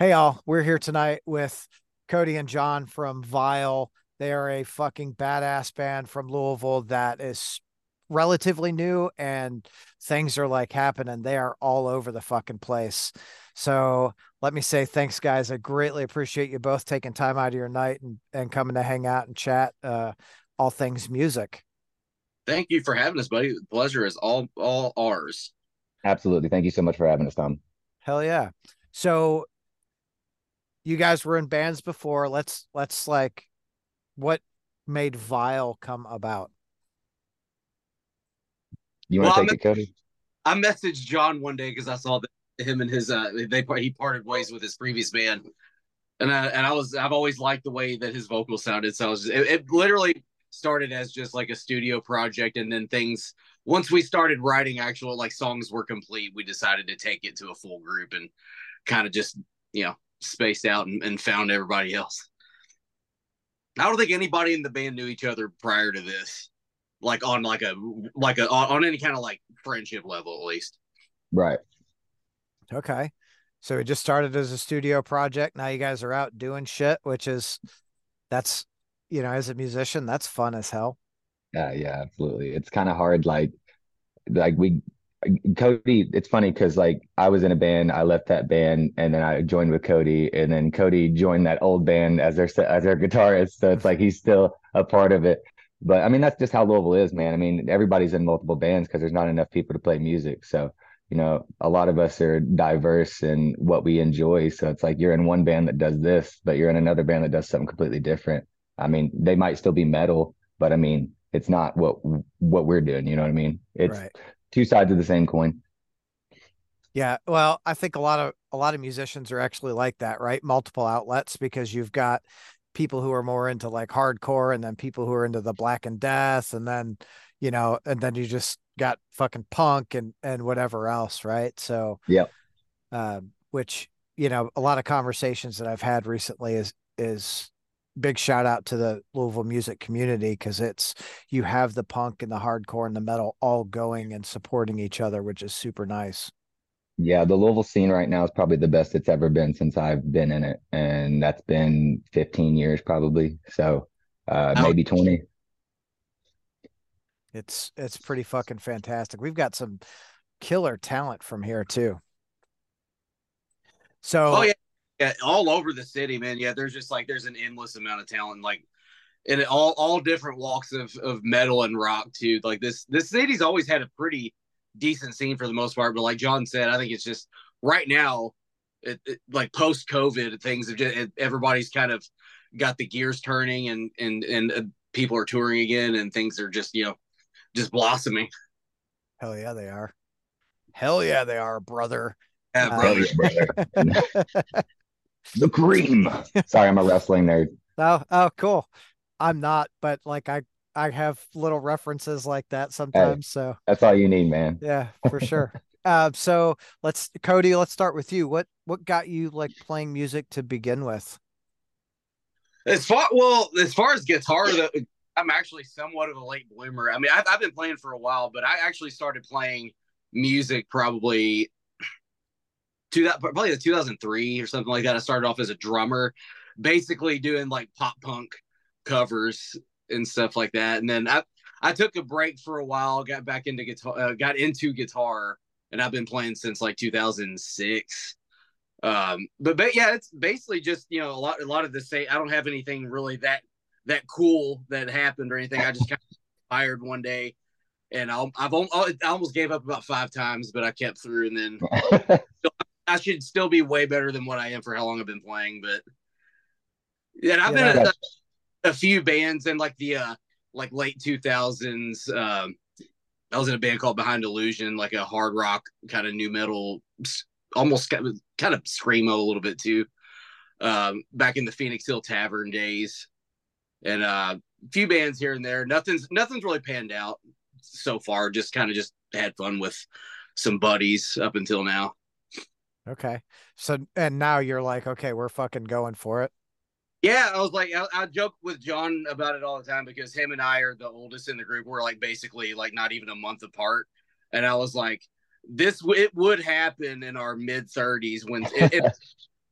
Hey, all. We're here tonight with Cody and John from Vile. They are a fucking badass band from Louisville that is relatively new and things are like happening. They are all over the fucking place. So let me say thanks, guys. I greatly appreciate you both taking time out of your night and coming to hang out and chat all things music. Thank you for having us, buddy. The pleasure is all ours. Absolutely. Thank you so much for having us, Tom. Hell yeah. So you guys were in bands before. Let's like what made Vile come about? You want Well, to take it, Cody? I messaged John one day because I saw that him and his he parted ways with his previous band, I've always liked the way that his vocals sounded. So it literally started as just like a studio project, and then things once we started writing actual like songs were complete, we decided to take it to a full group and kind of just spaced out and found everybody else. I don't think anybody in the band knew each other prior to this, like on on any kind of like friendship level at least. Right. Okay. So it just started as a studio project. Now you guys are out doing shit, which is that's as a musician, that's fun as hell. Yeah, absolutely. It's kind of hard. Like we, Cody, it's funny because like I was in a band, I left that band, and then I joined with Cody, and then Cody joined that old band as their guitarist. So it's like he's still a part of it. But I mean, that's just how Louisville is, man. I mean, everybody's in multiple bands because there's not enough people to play music. So, a lot of us are diverse in what we enjoy. So it's like you're in one band that does this, but you're in another band that does something completely different. I mean, they might still be metal, but I mean, it's not what we're doing. You know what I mean? It's Right. two sides of the same coin. Yeah. Well, I think a lot of musicians are actually like that, right? Multiple outlets because you've got people who are more into like hardcore and then people who are into the Black and Death and then, and then you just got fucking punk and whatever else, right? So Yep. which a lot of conversations that I've had recently is big shout out to the Louisville music community because it's you have the punk and the hardcore and the metal all going and supporting each other, which is super nice. Yeah, the Louisville scene right now is probably the best it's ever been since I've been in it, and that's been 15 years probably. So, Now, maybe 20. It's pretty fucking fantastic. We've got some killer talent from here too. oh So yeah, yeah, all over the city, man. Yeah, there's just like there's an endless amount of talent, like in all different walks of metal and rock too. Like this city's always had a pretty decent scene for the most part, but like John said, I think it's just right now, like post COVID, things have everybody's kind of got the gears turning and people are touring again and things are just just blossoming. hell yeah, they are. Hell yeah, they are, brother. Yeah, Hell brother. yeah, brother. The cream. Sorry, I'm a wrestling nerd. oh, cool. I'm not, but like I have little references like that Hey, sometimes. So that's all you need, man. yeah, for sure. So Cody, let's start with you. What got you like playing music to begin with? As far as guitar, I'm actually somewhat of a late bloomer. I mean, I've been playing for a while, but I actually started playing music probably 2003 or something like that. I started off as a drummer, basically doing like pop punk covers and stuff like that. And then I took a break for a while, got into guitar, and I've been playing since like 2006. But yeah, it's basically just a lot of the same. I don't have anything really that cool that happened or anything. I just kind of fired one day, and I almost gave up about 5 times, but I kept through, and then I should still be way better than what I am for how long I've been playing. But yeah, I've You been know, a few bands in like the like late 2000s. I was in a band called Behind Illusion, like a hard rock kind of new metal, almost kind of screamo a little bit too. Back in the Phoenix Hill Tavern days, and a few bands here and there. Nothing's really panned out so far. Just kind of just had fun with some buddies up until now. okay. So and now you're like, okay, we're fucking going for it. Yeah, I was like, I joke with John about it all the time because him and I are the oldest in the group. We're like basically like not even a month apart, and I was like, it would happen in our mid 30s when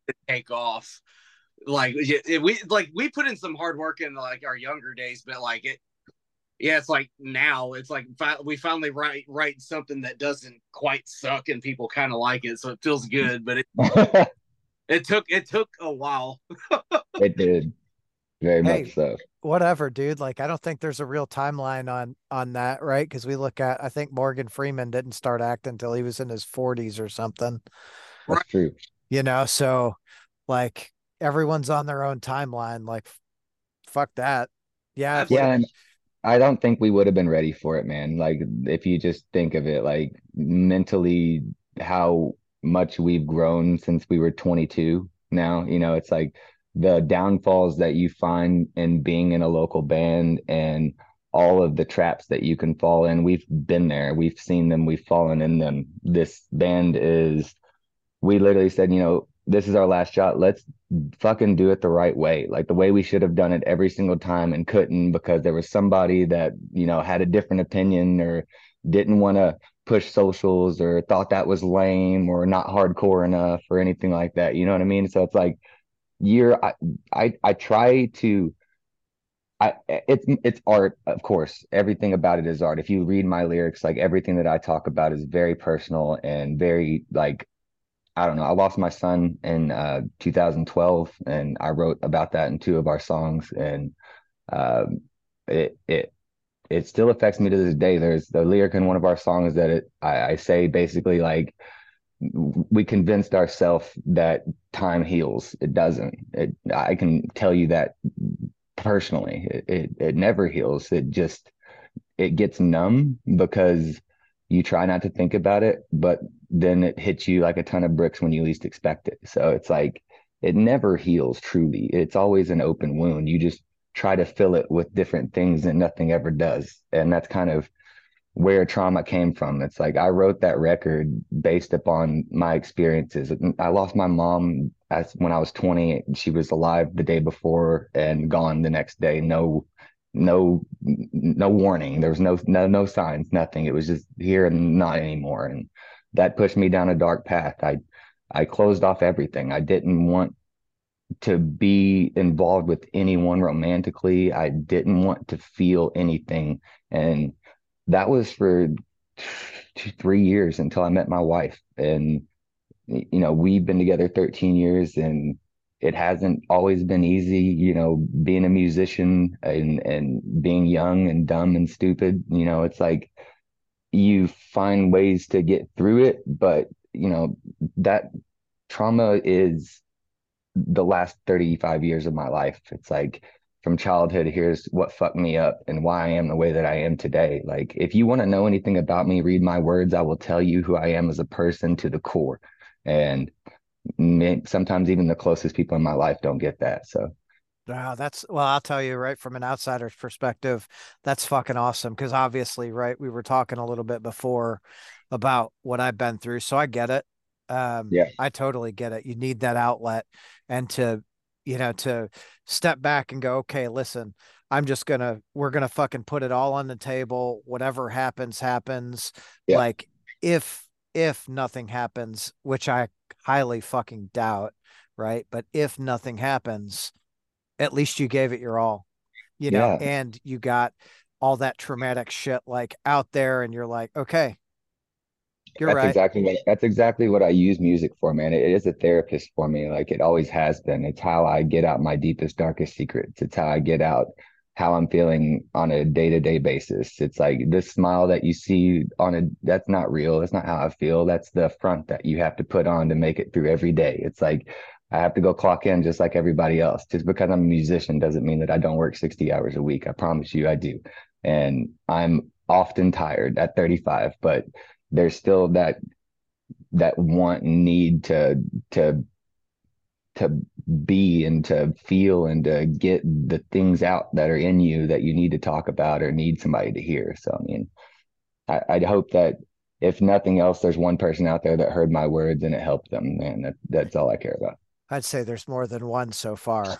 to take off. Like we put in some hard work in like our younger days, but like it, yeah, it's like now it's like we finally write something that doesn't quite suck and people kind of like it, so it feels good. But it took a while. It did very Hey, much so. whatever, dude. Like, I don't think there's a real timeline on that, right? Because we look at, I think Morgan Freeman didn't start acting until he was in his 40s or something, Right. That's true. so like everyone's on their own timeline. Like, fuck that. Yeah, Absolutely. Yeah, and I don't think we would have been ready for it, man. Like if you just think of it, like mentally, how much we've grown since we were 22 now, it's like the downfalls that you find in being in a local band and all of the traps that you can fall in. We've been there, we've seen them, we've fallen in them. This band is, we literally said, this is our last shot. Let's fucking do it the right way. Like the way we should have done it every single time and couldn't because there was somebody that, had a different opinion or didn't want to push socials or thought that was lame or not hardcore enough or anything like that. You know what I mean? So it's like you're I try to it's art, of course. Everything about it is art. If you read my lyrics, like everything that I talk about is very personal and very like I don't know. I lost my son in 2012, and I wrote about that in two of our songs, and um, it it it still affects me to this day. There's the lyric in one of our songs that I say basically like we convinced ourselves that time heals. It doesn't. I can tell you that personally. It never heals. It gets numb because you try not to think about it, but then it hits you like a ton of bricks when you least expect it. So it's like it never heals truly. It's always an open wound. You just try to fill it with different things and nothing ever does. And that's kind of where trauma came from. It's like I wrote that record based upon my experiences. I lost my mom when I was 20. She was alive the day before and gone the next day. No warning. There was no signs, nothing. It was just here and not anymore. And that pushed me down a dark path. I closed off everything. I didn't want to be involved with anyone romantically. I didn't want to feel anything. And that was for 3 years until I met my wife. And, we've been together 13 years and it hasn't always been easy, being a musician and being young and dumb and stupid. It's like you find ways to get through it, but, that trauma is the last 35 years of my life. It's like from childhood, here's what fucked me up and why I am the way that I am today. Like, if you want to know anything about me, read my words. I will tell you who I am as a person to the core. And sometimes even the closest people in my life don't get that. So, wow, well, I'll tell you, right, from an outsider's perspective, that's fucking awesome. Because obviously, right, we were talking a little bit before about what I've been through. So I get it. yeah, I totally get it. You need that outlet and to step back and go, okay, listen, we're gonna fucking put it all on the table. Whatever happens, happens. yeah, Like if nothing happens, which I highly fucking doubt, right? But if nothing happens, at least you gave it your all, yeah. and you got all that traumatic shit like out there, and you're like, okay, you're right. That's exactly what I use music for, man. It is a therapist for me. Like it always has been. It's how I get out my deepest, darkest secrets. It's how I get out how I'm feeling on a day-to-day basis. It's like this smile that you see that's not real. That's not how I feel. That's the front that you have to put on to make it through every day. It's like I have to go clock in just like everybody else. Just because I'm a musician doesn't mean that I don't work 60 hours a week. I promise you I do. And I'm often tired at 35, but there's still that want and need to to be and to feel and to get the things out that are in you that you need to talk about or need somebody to hear. So I mean, I'd hope that if nothing else, there's one person out there that heard my words and it helped them, and that's all I care about. I'd say there's more than one so far.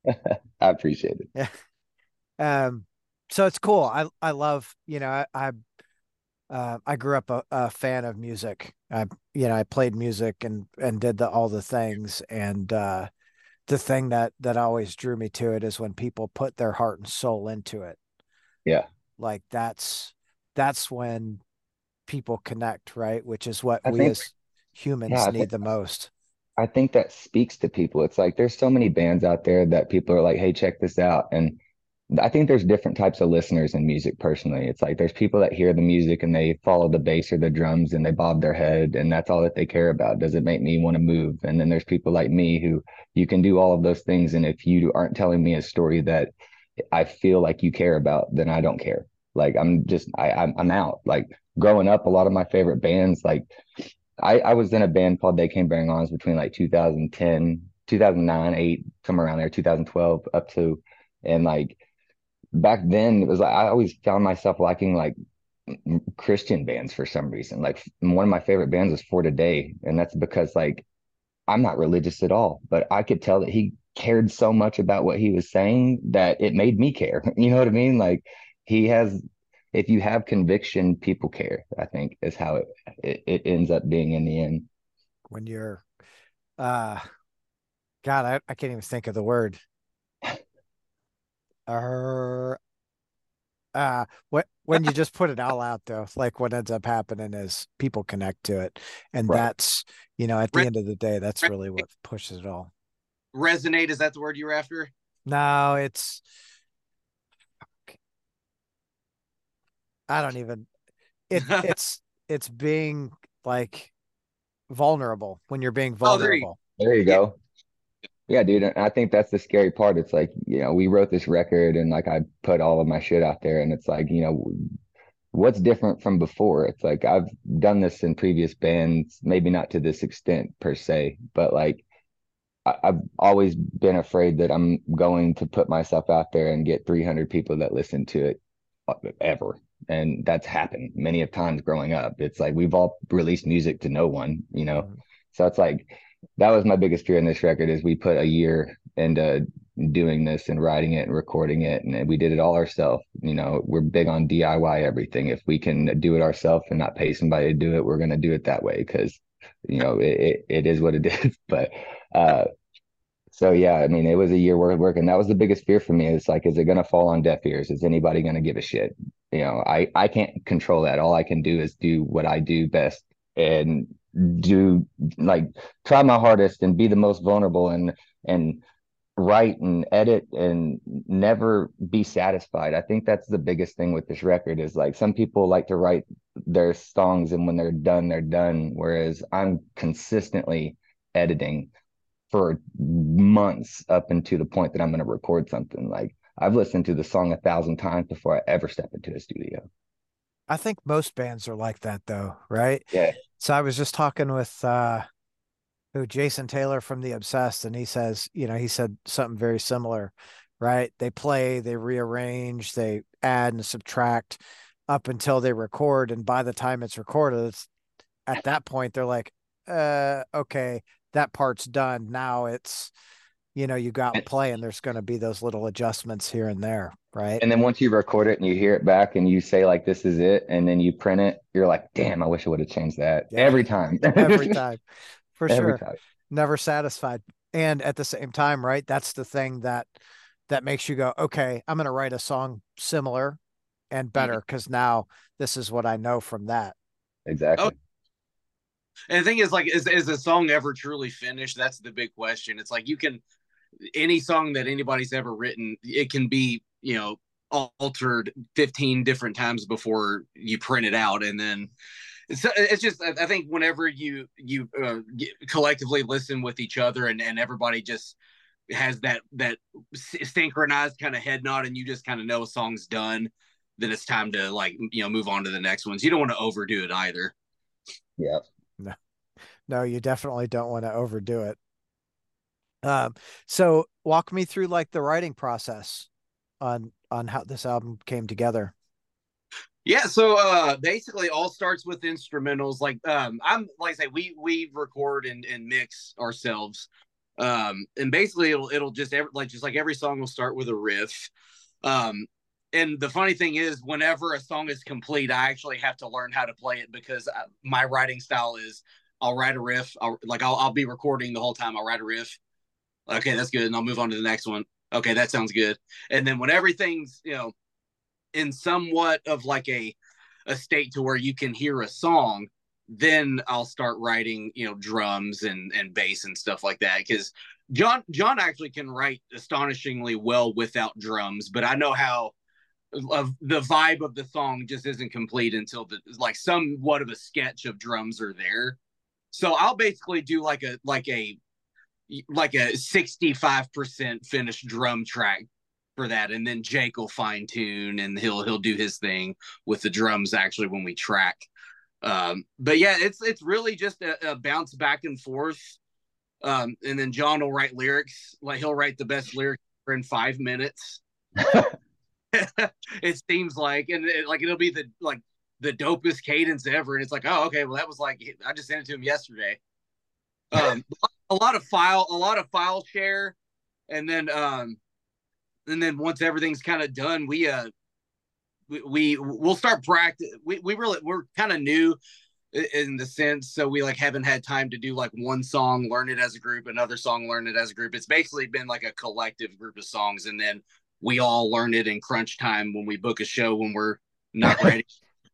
I appreciate it. Yeah. So it's cool. I love, I grew up a fan of music. I played music and did all the things. And the thing that always drew me to it is when people put their heart and soul into it. Yeah. Like that's when people connect, right? Which is what I we think, as yeah, humans need the most. I think that speaks to people. It's like there's so many bands out there that people are like, hey, check this out. And I think there's different types of listeners in music personally. It's like there's people that hear the music and they follow the bass or the drums and they bob their head and that's all that they care about. Does it make me want to move? And then there's people like me who you can do all of those things. And if you aren't telling me a story that I feel like you care about, then I don't care. Like I'm out. Like growing up, a lot of my favorite bands, like I was in a band called They Came Bearing Arms between like 2010, 2009, 8, somewhere around there, 2012 up to, and like back then it was like I always found myself liking like Christian bands for some reason. Like one of my favorite bands was For Today, and that's because like I'm not religious at all, but I could tell that he cared so much about what he was saying that it made me care. You know what I mean? Like he has, if you have conviction, people care, I think is how it ends up being in the end. When you're uh God, I can't even think of the word. Uh, when you just put it all out though, like what ends up happening is people connect to it. And Right. that's, at the Re- end of the day, that's really what pushes it all. Resonate, is that the word you were after? No, I don't even it it's being like vulnerable when you're being Oh, there you vulnerable. There you yeah. go. Yeah, dude. And I think that's the scary part. It's like, we wrote this record and like I put all of my shit out there and it's like, what's different from before? It's like I've done this in previous bands, maybe not to this extent per se, but like I've always been afraid that I'm going to put myself out there and get 300 people that listen to it ever. And that's happened many of times growing up. It's like we've all released music to no one. Mhm. So it's like that was my biggest fear in this record is we put a year into doing this and writing it and recording it and we did it all ourselves. We're big on DIY everything. If we can do it ourselves and not pay somebody to do it, we're going to do it that way because it is what it is. But so yeah, I mean, it was a year worth of work, and that was the biggest fear for me. It's like, is it going to fall on deaf ears? Is anybody going to give a shit? I can't control that. All I can do is do what I do best and do like try my hardest and be the most vulnerable and write and edit and never be satisfied. I think that's the biggest thing with this record is like some people like to write their songs and when they're done, whereas I'm consistently editing for months up into the point that I'm going to record something. Like I've listened to the song 1,000 times before I ever step into a studio. I think most bands are like that though, right? Yeah. So I was just talking with who Jason Taylor from The Obsessed, and he says, he said something very similar, right? They play, they rearrange, they add and subtract up until they record, and by the time it's recorded, it's at that point they're like, okay, that part's done. Now it's, you go out and And, play, and there's going to be those little adjustments here and there, right? and then once you record it and you hear it back and you say like this is it and then you print it, you're like, damn, I wish I would have changed that Yeah, every time. every time, for Every sure. time. Never satisfied. And at the same time, right? That's the thing that makes you go, okay, I'm going to write a song similar and Mhm. better because now this is what I know from that. Oh, Exactly. and the thing is, like, is a song ever truly finished? That's the big question. It's like you can any song that anybody's ever written, it can be altered 15 different times before you print it out, and then it's just I think whenever you collectively listen with each other and everybody just has that synchronized kind of head nod and you just kind of know a song's done, then it's time to like move on to the next ones. You don't want to overdo it either. Yeah. No, no, you definitely don't want to overdo it. So walk me through like the writing process on how this album came together. Yeah, so basically all starts with instrumentals. Like I'm like I say, we record and mix ourselves. And basically it'll just just like every song will start with a riff. Um And the funny thing is, whenever a song is complete, I actually have to learn how to play it because my writing style is I'll write a riff. I'll be recording the whole time. I'll write a riff. Okay, that's good. And I'll move on to the next one. Okay, that sounds good. And then when everything's, in somewhat of like a state to where you can hear a song, then I'll start writing, drums and bass and stuff like that. Because John actually can write astonishingly well without drums, but I know how of the vibe of the song just isn't complete until the like somewhat of a sketch of drums are there. So I'll basically do like a 65% finished drum track for that, and then Jake will fine tune and he'll do his thing with the drums actually when we track. But yeah, it's really just a bounce back and forth. And then John will write lyrics, like he'll write the best lyrics in 5 minutes. It seems like, and it'll be the dopest cadence ever, and it's like, oh, okay, well that was like I just sent it to him yesterday. A lot of file share, and then once everything's kind of done, we'll start practice. We're kind of new in the sense, so we like haven't had time to do like one song, learn it as a group, another song, learn it as a group. It's basically been like a collective group of songs, and then we all learn it in crunch time when we book a show when we're not ready.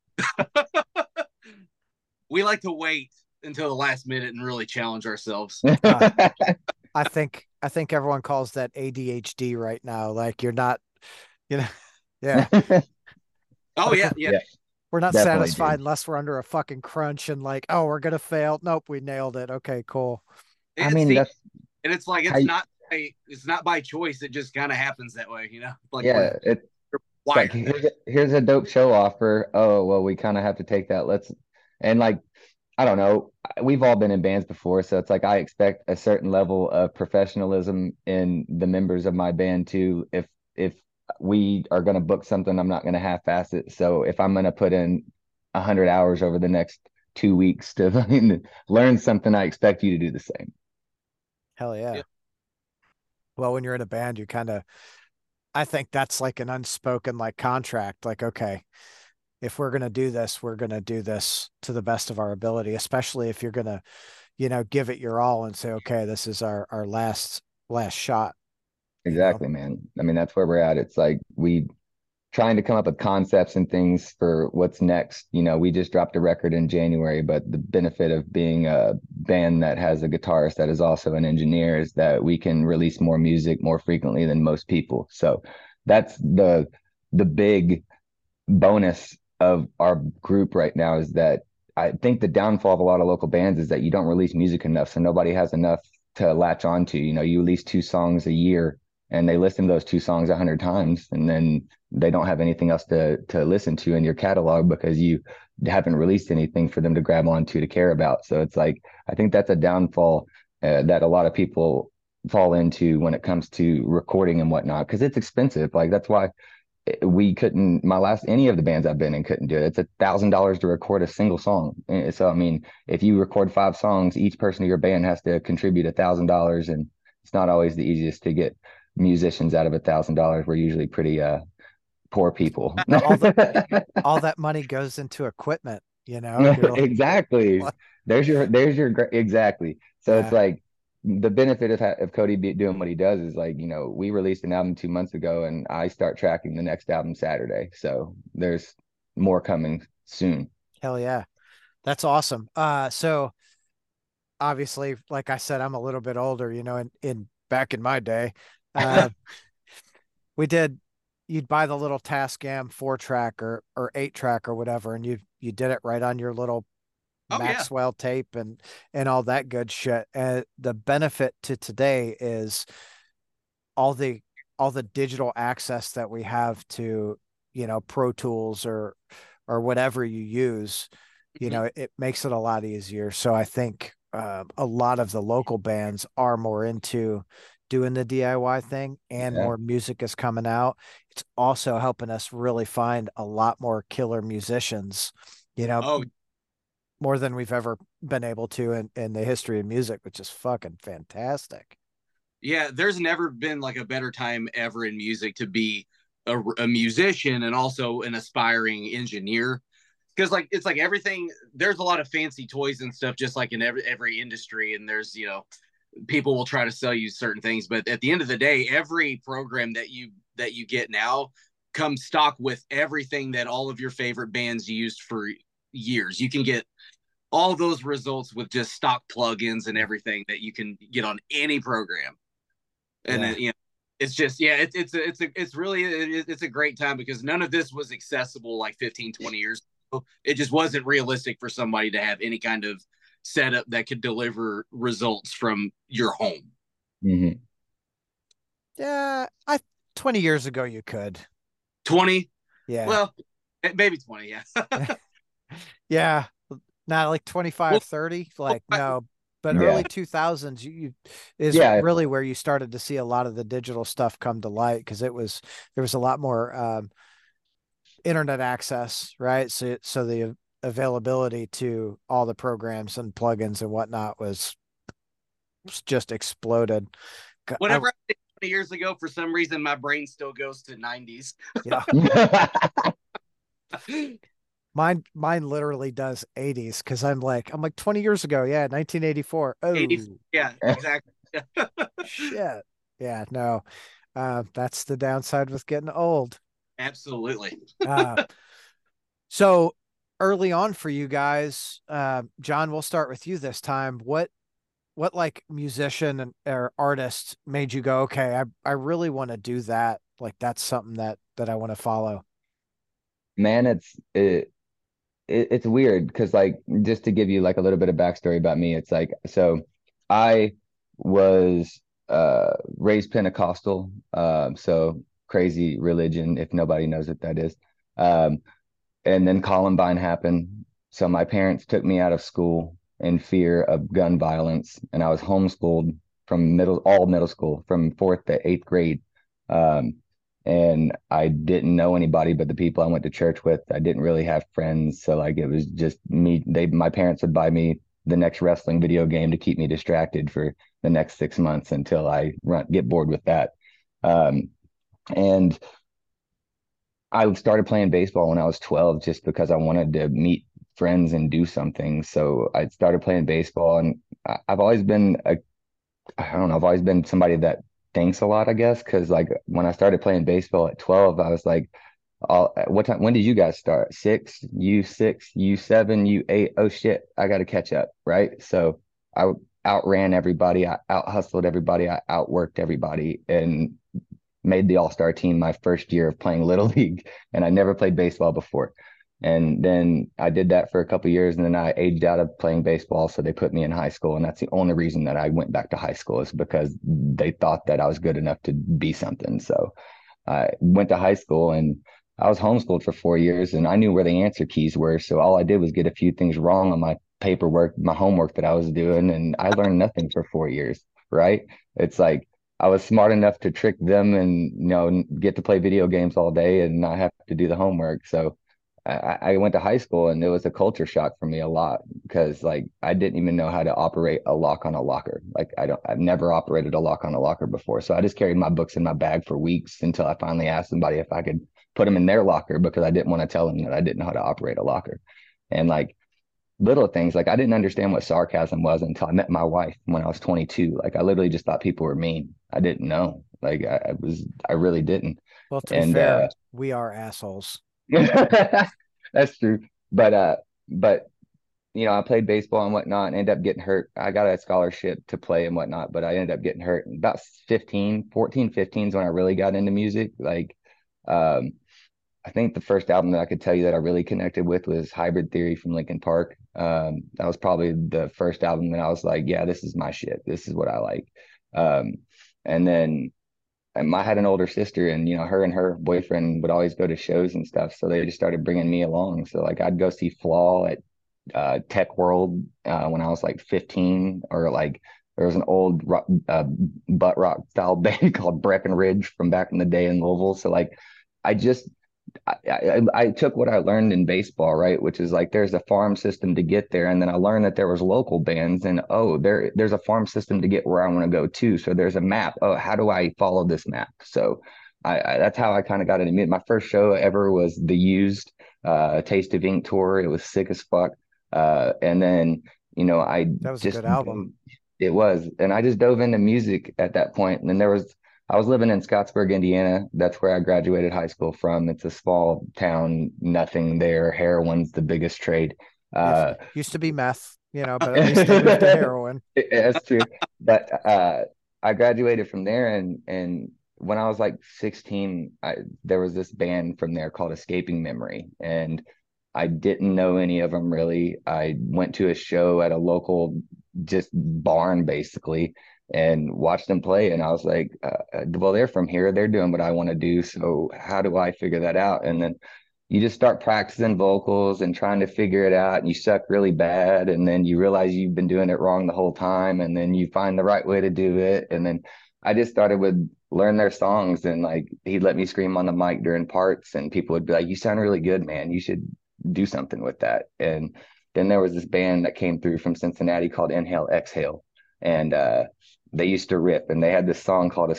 We like to wait until the last minute and really challenge ourselves. I think everyone calls that ADHD right now. Like you're not, yeah. Oh yeah. We're not Definitely, satisfied dude. unless we're under a fucking crunch and like, oh, we're gonna fail. Nope, we nailed it. Okay, cool. I mean, that's and it's like how it's not by choice. It just kind of happens that way, Like yeah, it's like wired. here's a dope show offer. Oh, well, we kind of have to take that. And like, I don't know. We've all been in bands before, so it's like I expect a certain level of professionalism in the members of my band too. If we are going to book something, I'm not going to half-ass it. So if I'm going to put in 100 hours over the next 2 weeks to learn something, I expect you to do the same. Hell yeah. Yeah. Well, when you're in a band, I think that's like an unspoken like contract. Like, okay, if we're gonna do this, we're gonna do this to the best of our ability, especially if you're gonna, give it your all and say, okay, this is our last shot, Exactly, man. I mean, that's where we're at. It's like we trying to come up with concepts and things for what's next. We just dropped a record in January, but the benefit of being a band that has a guitarist that is also an engineer is that we can release more music more frequently than most people. So that's the big bonus of our group right now is that I think the downfall of a lot of local bands is that you don't release music enough. So nobody has enough to latch on to. You release 2 songs a year and they listen to those 2 songs 100 times and then they don't have anything else to listen to in your catalog because you haven't released anything for them to grab onto to care about. So it's like, I think that's a downfall that a lot of people fall into when it comes to recording and whatnot, because it's expensive. Like that's why we couldn't any of the bands I've been in couldn't do it. It's $1,000 to record a single song. So I mean, if you record 5 songs, each person of your band has to contribute $1,000, and it's not always the easiest to get musicians out of $1,000. We're usually pretty poor people. all that money goes into equipment, You're like, Exactly. what? Exactly. So it's Yeah. like the benefit of Cody doing what he does is like, we released an album 2 months ago and I start tracking the next album Saturday. So there's more coming soon. Hell yeah. That's awesome. So obviously, like I said, I'm a little bit older, in back in my day, uh, we did, you'd buy the little Tascam 4-track or 8-track or whatever, and you did it right on your little Oh yeah. Maxwell tape and all that good shit. And the benefit to today is all the digital access that we have to, Pro Tools or whatever you use, Mhm. it makes it a lot easier. So I think a lot of the local bands are more into doing the DIY thing and Yeah, more music is coming out. It's also helping us really find a lot more killer musicians, Oh more than we've ever been able to in the history of music, which is fucking fantastic. yeah. There's never been like a better time ever in music to be a musician and also an aspiring engineer. Because like it's like everything, there's a lot of fancy toys and stuff, just like in every industry, and there's people will try to sell you certain things, but at the end of the day, every program that you get now comes stock with everything that all of your favorite bands used for years. You can get all those results with just stock plugins and everything that you can get on any program. And Yeah. then, it's just, it's really, it's a great time because none of this was accessible like 15, 20 years ago. It just wasn't realistic for somebody to have any kind of setup that could deliver results from your home. Mm-hmm. Yeah, 20 years ago you could. 20? Yeah. Well, maybe 20, yeah. Yeah. Not like 25, Well, 30, like no, but Yeah. early 2000s is Yeah. really where you started to see a lot of the digital stuff come to light because there was a lot more internet access, right? So the availability to all the programs and plugins and whatnot was just exploded. whenever I think 20 years ago, for some reason, my brain still goes to 90s. Yeah. Mine literally does 80s because I'm like 20 years ago. Yeah, 1984. Oh, 80s. Yeah, exactly. shit. Yeah, no. That's the downside with getting old. Absolutely. Uh, so early on for you guys, John, we'll start with you this time. What like musician or artist made you go, okay, I really want to do that. Like that's something that I want to follow. Man, it's weird because like just to give you like a little bit of backstory about me, it's like so I was raised Pentecostal, so crazy religion if nobody knows what that is. Um, and then Columbine happened, so my parents took me out of school in fear of gun violence, and I was homeschooled from all middle school from fourth to eighth grade. Um, and I didn't know anybody but the people I went to church with. I didn't really have friends, so like it was just me. My parents would buy me the next wrestling video game to keep me distracted for the next 6 months until I get bored with that. Um, and I started playing baseball when I was 12 just because I wanted to meet friends and do something. So I started playing baseball, and I've always been I don't know, I've always been somebody that thinks a lot, I guess, because like when I started playing baseball at 12, I was like, what time? When did you guys start? Six, you six, you seven, you eight. Oh shit, I got to catch up, right? So I outran everybody, I out hustled everybody, I outworked everybody, and made the all-star team my first year of playing little league, and I never played baseball before. And then I did that for a couple of years, and then I aged out of playing baseball, so they put me in high school, and that's the only reason that I went back to high school is because they thought that I was good enough to be something. So I went to high school, and I was homeschooled for 4 years, and I knew where the answer keys were. So all I did was get a few things wrong on my paperwork, my homework that I was doing, and I learned nothing for 4 years, right? It's like I was smart enough to trick them and get to play video games all day and not have to do the homework. So I went to high school, and it was a culture shock for me a lot because like I didn't even know how to operate a lock on a locker. Like I've never operated a lock on a locker before. So I just carried my books in my bag for weeks until I finally asked somebody if I could put them in their locker because I didn't want to tell them that I didn't know how to operate a locker. And like little things, like I didn't understand what sarcasm was until I met my wife when I was 22. Like I literally just thought people were mean. I didn't know. Like I really didn't. Well, to be And fair, we are assholes. that's true. But I played baseball and whatnot and ended up getting hurt. I got a scholarship to play and whatnot, but I ended up getting hurt. About 15 is when I really got into music. Like, I think the first album that I could tell you that I really connected with was Hybrid Theory from Linkin Park. That was probably the first album that I was like, yeah, this is my shit. This is what I like. Um, and then I had an older sister, and her and her boyfriend would always go to shows and stuff, so they just started bringing me along. So like I'd go see Flaw at Tech World when I was like 15, or like there was an old butt rock style band called Breckenridge from back in the day in Louisville. So like I just I took what I learned in baseball, right? Which is like there's a farm system to get there, and then I learned that there was local bands, and there's a farm system to get where I want to go too. So there's a map. Oh, how do I follow this map? So that's how I kind of got into music. My first show ever was the Used Taste of Ink tour. It was sick as fuck. And then, I That was a just good album. it was, and I just dove into music at that point. And then I was living in Scottsburg, Indiana. That's where I graduated high school from. It's a small town, nothing there. Heroin's the biggest trade. Yes, Uh, used to be meth, but at least they moved to heroin. That's true. But I graduated from there, and when I was like 16, there was this band from there called Escaping Memory, and I didn't know any of them really. I went to a show at a local just barn basically and watched them play, and I was like, well, they're from here. They're doing what I want to do. So how do I figure that out? And then you just start practicing vocals and trying to figure it out, and you suck really bad, and then you realize you've been doing it wrong the whole time, and then you find the right way to do it. And then I just started with learn their songs, and like he'd let me scream on the mic during parts, and people would be like, you sound really good, man, you should do something with that. And then there was this band that came through from Cincinnati called Inhale Exhale, and they used to rip, and they had this song called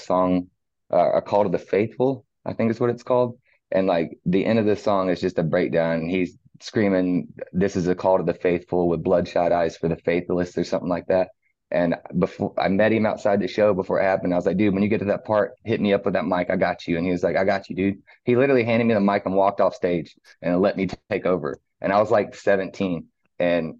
a call to the faithful, I think is what it's called. And like the end of the song is just a breakdown. He's screaming, "This is a call to the faithful with bloodshot eyes for the faithless," or something like that. And before I met him outside the show before it happened, I was like, "Dude, when you get to that part, hit me up with that mic. I got you." And he was like, "I got you, dude." He literally handed me the mic and walked off stage and let me take over. And I was like 17, and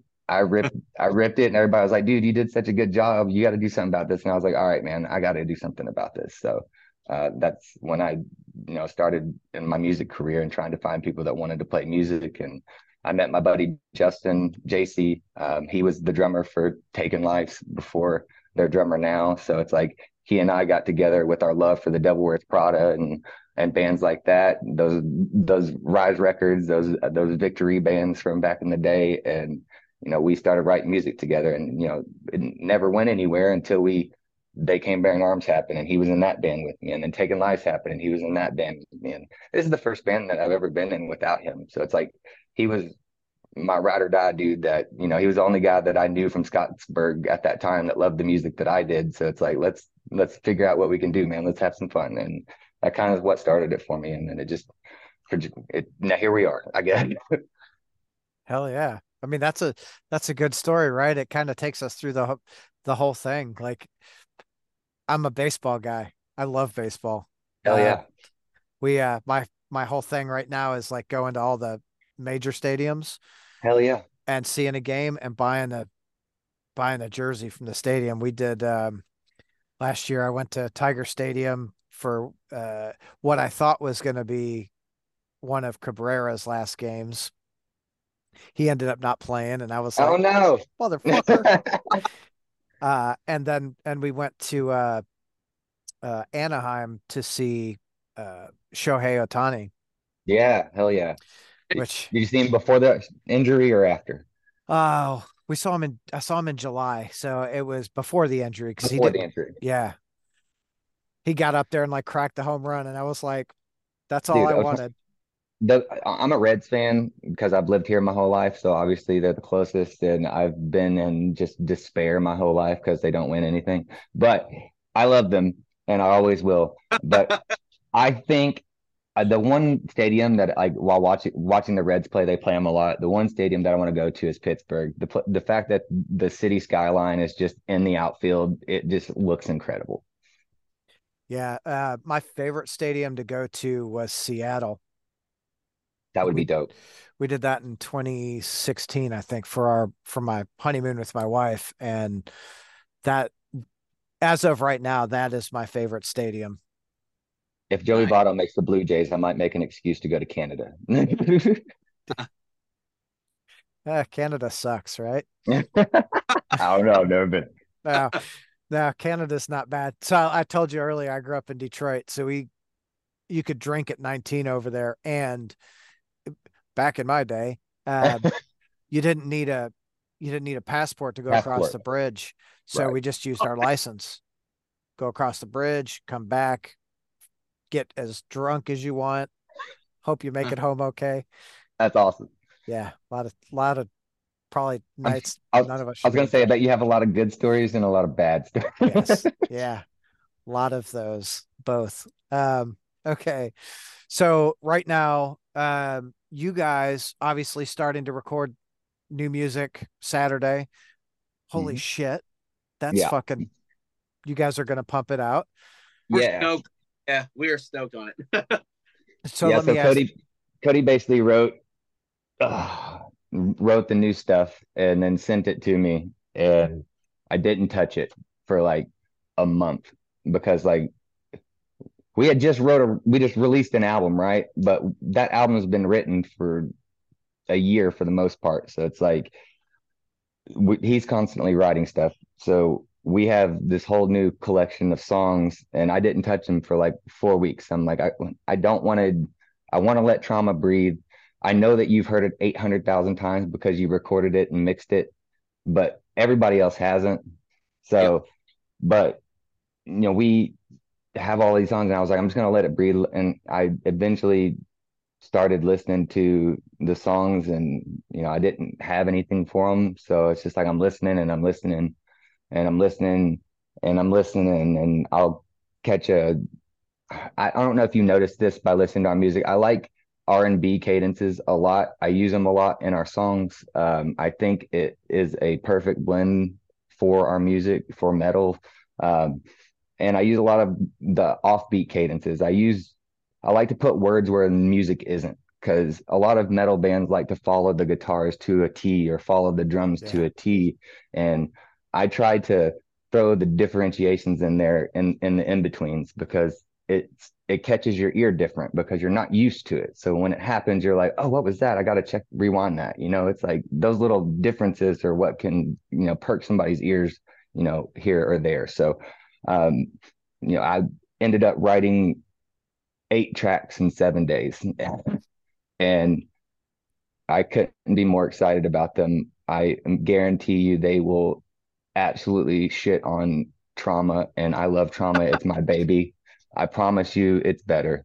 I ripped it, and everybody was like, "Dude, you did such a good job. You got to do something about this." And I was like, "All right, man, I got to do something about this." So that's when I started in my music career and trying to find people that wanted to play music. And I met my buddy Justin JC. He was the drummer for Taken Lives before their drummer now. So it's like he and I got together with our love for the Devil Wears Prada and bands like that. Those Rise records, those Victory bands from back in the day, and we started writing music together, and it never went anywhere until they Came Bearing Arms happened, and he was in that band with me, and then Taking Lives happened, and he was in that band with me. And this is the first band that I've ever been in without him. So it's like he was my ride or die dude. That he was the only guy that I knew from Scottsburg at that time that loved the music that I did. So it's like let's figure out what we can do, man. Let's have some fun. And that kind of what started it for me. And then now here we are, I guess. Hell yeah. I mean, that's a good story, right? It kind of takes us through the whole thing. Like, I'm a baseball guy. I love baseball. Hell Uh, yeah. my whole thing right now is like going to all the major stadiums Hell yeah. and seeing a game and buying a jersey from the stadium. We did last year. I went to Tiger Stadium for what I thought was going to be one of Cabrera's last games. He ended up not playing, and I was Oh like, no. motherfucker. And we went to Anaheim to see Shohei Ohtani, Yeah, hell yeah. Did which you see him before the injury or after? I saw him in July, so it was before the injury because he Before the didn't. injury. Yeah, he got up there and like cracked the home run, and I was like, that's all Dude, I wanted. I'm a Reds fan because I've lived here my whole life. So obviously they're the closest, and I've been in just despair my whole life because they don't win anything. But I love them, and I always will. But I think the one stadium that like while watching the Reds play, they play them a lot. The one stadium that I want to go to is Pittsburgh. The fact that the city skyline is just in the outfield, it just looks incredible. Yeah, my favorite stadium to go to was Seattle. That would be We dope. we did that in 2016, I think, for my honeymoon with my wife, and that as of right now, that is my favorite stadium. If Joey Nice. Votto makes the Blue Jays, I might make an excuse to go to Canada. Canada sucks, right? I don't know. I've never been. No, no, Canada's not bad. So I told you earlier, I grew up in Detroit, so you could drink at 19 over there, and back in my day, uh, you didn't need a you didn't need a passport to go across Passport. the bridge. So Right. we just used our license. Go across the bridge, come back, get as drunk as you want. Hope you make it home okay. That's awesome. Yeah, a lot of probably I'm, nights I, none of us I should was have gonna been say, I drinking. bet you have a lot of good stories and a lot of bad stories. Yes. Yeah. A lot of those both. Okay. So right now, you guys obviously starting to record new music Saturday. Holy Mhm. shit. That's Yeah. fucking, you guys are going to pump it out. We're Yeah. stoked. Yeah, we are stoked on it. So Yeah. let So me ask, Cody basically wrote the new stuff and then sent it to me, and I didn't touch it for like a month because like we just released an album, right? But that album has been written for a year for the most part. So it's like he's constantly writing stuff. So we have this whole new collection of songs, and I didn't touch them for like 4 weeks. I'm like, I don't want to. I want to let Trauma breathe. I know that you've heard it 800,000 times because you recorded it and mixed it, but everybody else hasn't. Yep. So, but we have all these songs, and I was like, I'm just gonna let it breathe. And I eventually started listening to the songs, and I didn't have anything for them, so it's just like I'm listening and I'm listening and I'm listening and I'm listening, and I'll catch a I don't know if you noticed this by listening to our music. I like R&B cadences a lot. I use them a lot in our songs. I think it is a perfect blend for our music, for metal. um, and I use a lot of the offbeat cadences. I like to put words where the music isn't, because a lot of metal bands like to follow the guitars to a T or follow the drums to yeah, a T, and I try to throw the differentiations in there in the in betweens, because it catches your ear different because you're not used to it. So when it happens, you're like, oh, what was that? I got to rewind that. It's like those little differences are what can perk somebody's ears, here or there. So um, I ended up writing 8 tracks in 7 days, and I couldn't be more excited about them. I guarantee you they will absolutely shit on Trauma, and I love Trauma. It's my baby. I promise you it's better.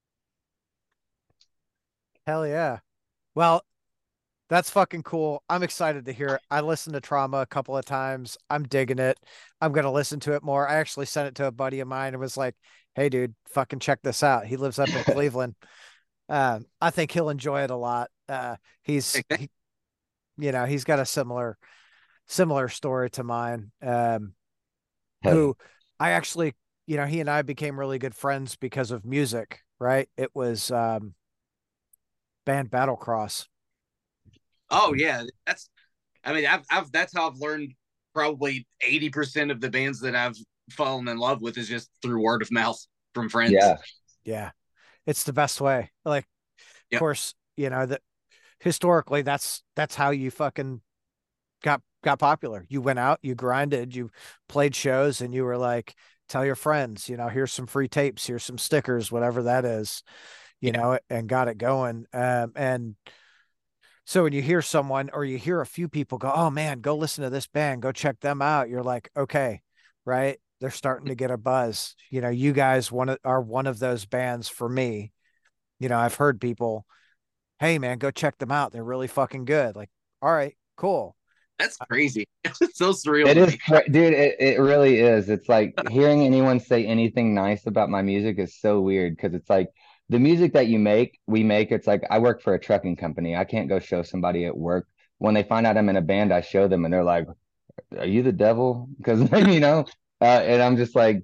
hell yeah. Well, that's fucking cool. I'm excited to hear it. I listened to Trauma a couple of times. I'm digging it. I'm going to listen to it more. I actually sent it to a buddy of mine and was like, hey, dude, fucking check this out. He lives up in Cleveland. I think he'll enjoy it a lot. He, he's got a similar story to mine. Hell yeah. Who I actually, he and I became really good friends because of music, right? It was band Battlecross. Oh yeah, that's. I mean, I've that's how I've learned probably 80% of the bands that I've fallen in love with is just through word of mouth from friends. Yeah. Yeah, it's the best way. Like, of Yep. course, that historically that's how you fucking got popular. You went out, you grinded, you played shows, and you were like, tell your friends, here's some free tapes, here's some stickers, whatever that is, Yeah. and got it going. And so when you hear someone or you hear a few people go, oh man, go listen to this band, go check them out, you're like, okay, right? They're starting to get a buzz. You guys are one of those bands for me. I've heard people, hey man, go check them out. They're really fucking good. Like, all right, cool. That's crazy. It's so surreal It to is, me. dude. It really is. It's like hearing anyone say anything nice about my music is so weird, because it's like the music that we make. It's like I work for a trucking company. I can't go show somebody at work. When they find out I'm in a band, I show them, and they're like, "Are you the devil?" Because and I'm just like,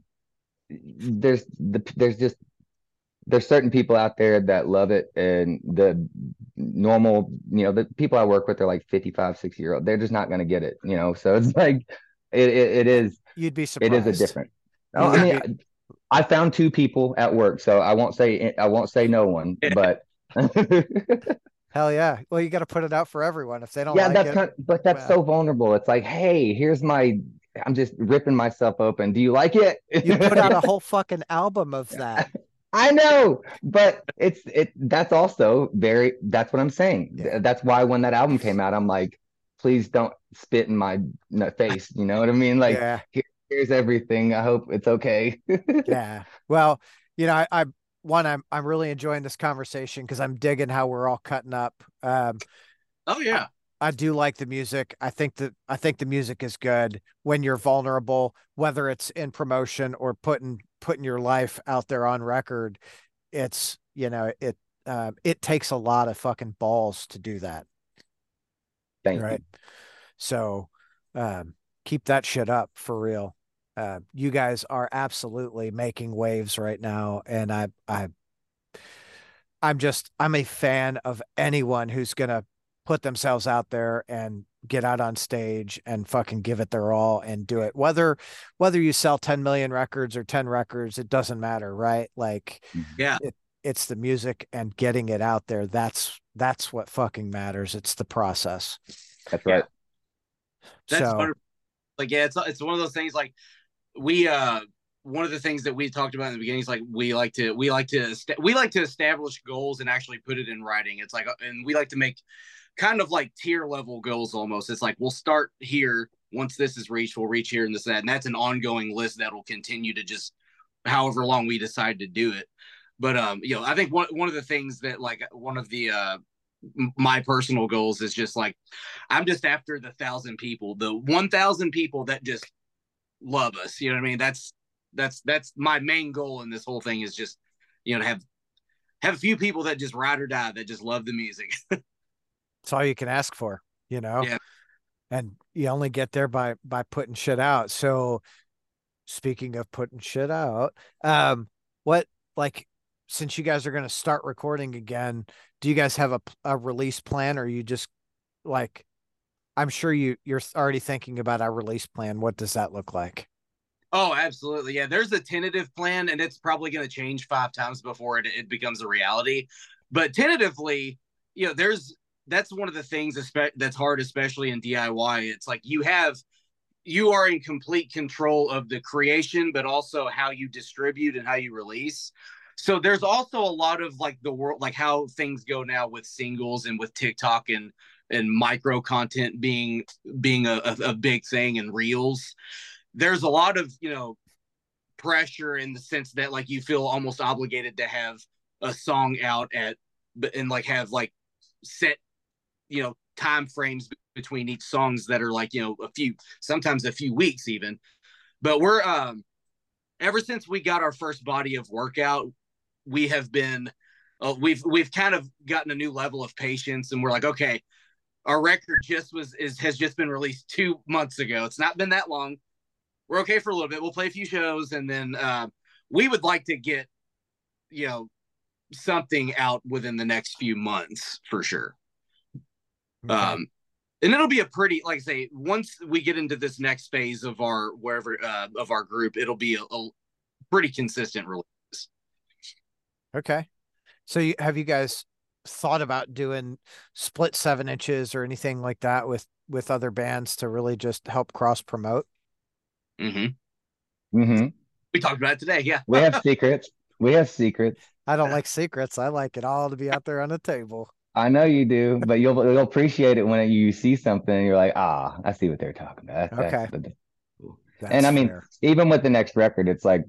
there's certain people out there that love it, and the normal, the people I work with are like 55, 60 year old. They're just not going to get it. So it's like it is You'd be it is a surprised. different. Oh, You I would Yeah. mean, be, I found two people at work, so I won't say no one, but hell yeah. Well, you got to put it out for everyone. If they don't yeah, like it, but that's well, so vulnerable. It's like, hey, I'm just ripping myself open. Do you like it? you put out a whole fucking album of that. I know, but that's what I'm saying. Yeah. That's why when that album came out, I'm like, please don't spit in my face. You know what I mean? Like, Yeah. here's everything. I hope it's okay. Yeah. Well, I'm really enjoying this conversation because I'm digging how we're all cutting up. Oh I, yeah. I do like the music. I think the music is good when you're vulnerable, whether it's in promotion or putting your life out there on record. it's, it takes a lot of fucking balls to do that. Thank you. Right. So keep that shit up for real. You guys are absolutely making waves right now. And I'm a fan of anyone who's gonna put themselves out there and get out on stage and fucking give it their all and do it. Whether you sell 10 million records or 10 records, it doesn't matter, right? Like Mhm. Yeah, it's the music and getting it out there. That's what fucking matters. It's the process. That's yeah, right. that's So, wonderful. Like, yeah, it's one of those things. Like, we one of the things that we talked about in the beginning is like we like to establish goals and actually put it in writing. It's like, and we like to make kind of like tier level goals almost. It's like we'll start here. Once this is reached, we'll reach here and this, that. And that's an ongoing list that will continue to just however long we decide to do it. But I think one of the things that, like, one of the my personal goals is just like, I'm just after the 1,000 people, the 1,000 people that just love us. You know what I mean? That's my main goal in this whole thing, is just, to have a few people that just ride or die, that just love the music. it's all you can ask for, Yeah. and you only get there by putting shit out. So speaking of putting shit out, what, like, since you guys are going to start recording again, do you guys have a release plan, or you just like, I'm sure you're already thinking about a release plan. What does that look like? Oh, absolutely. Yeah. There's a tentative plan, and it's probably going to change 5 times before it becomes a reality. But tentatively, that's one of the things that's hard, especially in DIY. It's like you are in complete control of the creation, but also how you distribute and how you release. So there's also a lot of, like, the world, like how things go now with singles and with TikTok and micro content being a big thing, and reels. There's a lot of, pressure in the sense that, like, you feel almost obligated to have a song out and like have like set, time frames between each songs that are like, sometimes a few weeks even. But we're ever since we got our first body of workout, we have been we've kind of gotten a new level of patience, and we're like, okay, our record has just been released 2 months ago. It's not been that long. We're okay for a little bit. We'll play a few shows, and then we would like to get, something out within the next few months for sure. Okay. And it'll be a pretty, like I say, once we get into this next phase of our of our group, it'll be a pretty consistent release. Okay. So have you guys thought about doing split 7 inches or anything like that with other bands to really just help cross promote? Mm-hmm. Mm-hmm. We talked about it today. Yeah. We have secrets. We have secrets. I don't like secrets. I like it all to be out there on the table. I know you do, but you'll appreciate it when you see something and you're like, I see what they're talking about. Okay. Cool. And That's I mean, fair. even with the next record, it's like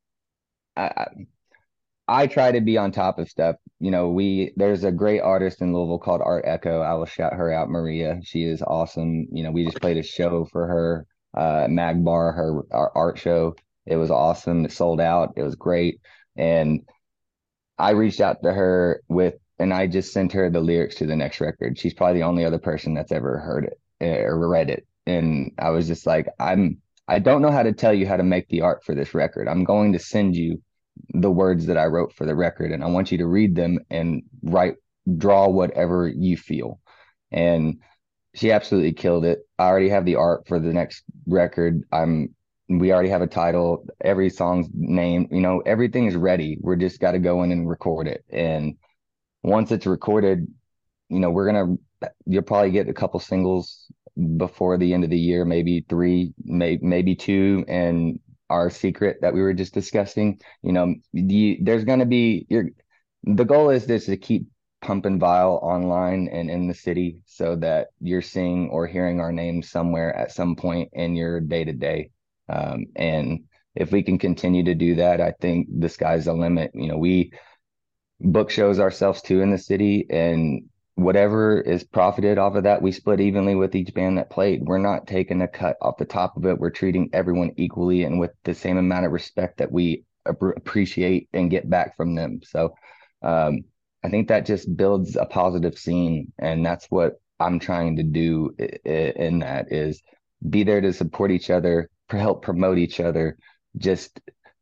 I I try to be on top of stuff. There's a great artist in Louisville called Art Echo. I will shout her out, Maria. She is awesome. We just played a show for her, Magbar, our art show. It was awesome. It sold out. It was great. And I reached out to her and I just sent her the lyrics to the next record. She's probably the only other person that's ever heard it or read it. And I was just like, I don't know how to tell you how to make the art for this record. I'm going to send you the words that I wrote for the record, and I want you to read them and draw whatever you feel. And she absolutely killed it. I already have the art for the next record. We already have a title, every song's name, everything is ready. We're just got to go in and record it. And once it's recorded, you'll probably get a couple singles before the end of the year, maybe 3, maybe 2, and our secret that we were just discussing. There's going to be the goal is just to keep pumping Vile online and in the city so that you're seeing or hearing our name somewhere at some point in your day to day. And if we can continue to do that, I think the sky's the limit. We book shows ourselves too in the city, and whatever is profited off of that, we split evenly with each band that played. We're not taking a cut off the top of it. We're treating everyone equally and with the same amount of respect that we appreciate and get back from them. So I think that just builds a positive scene, and that's what I'm trying to do in that is be there to support each other, help promote each other. Just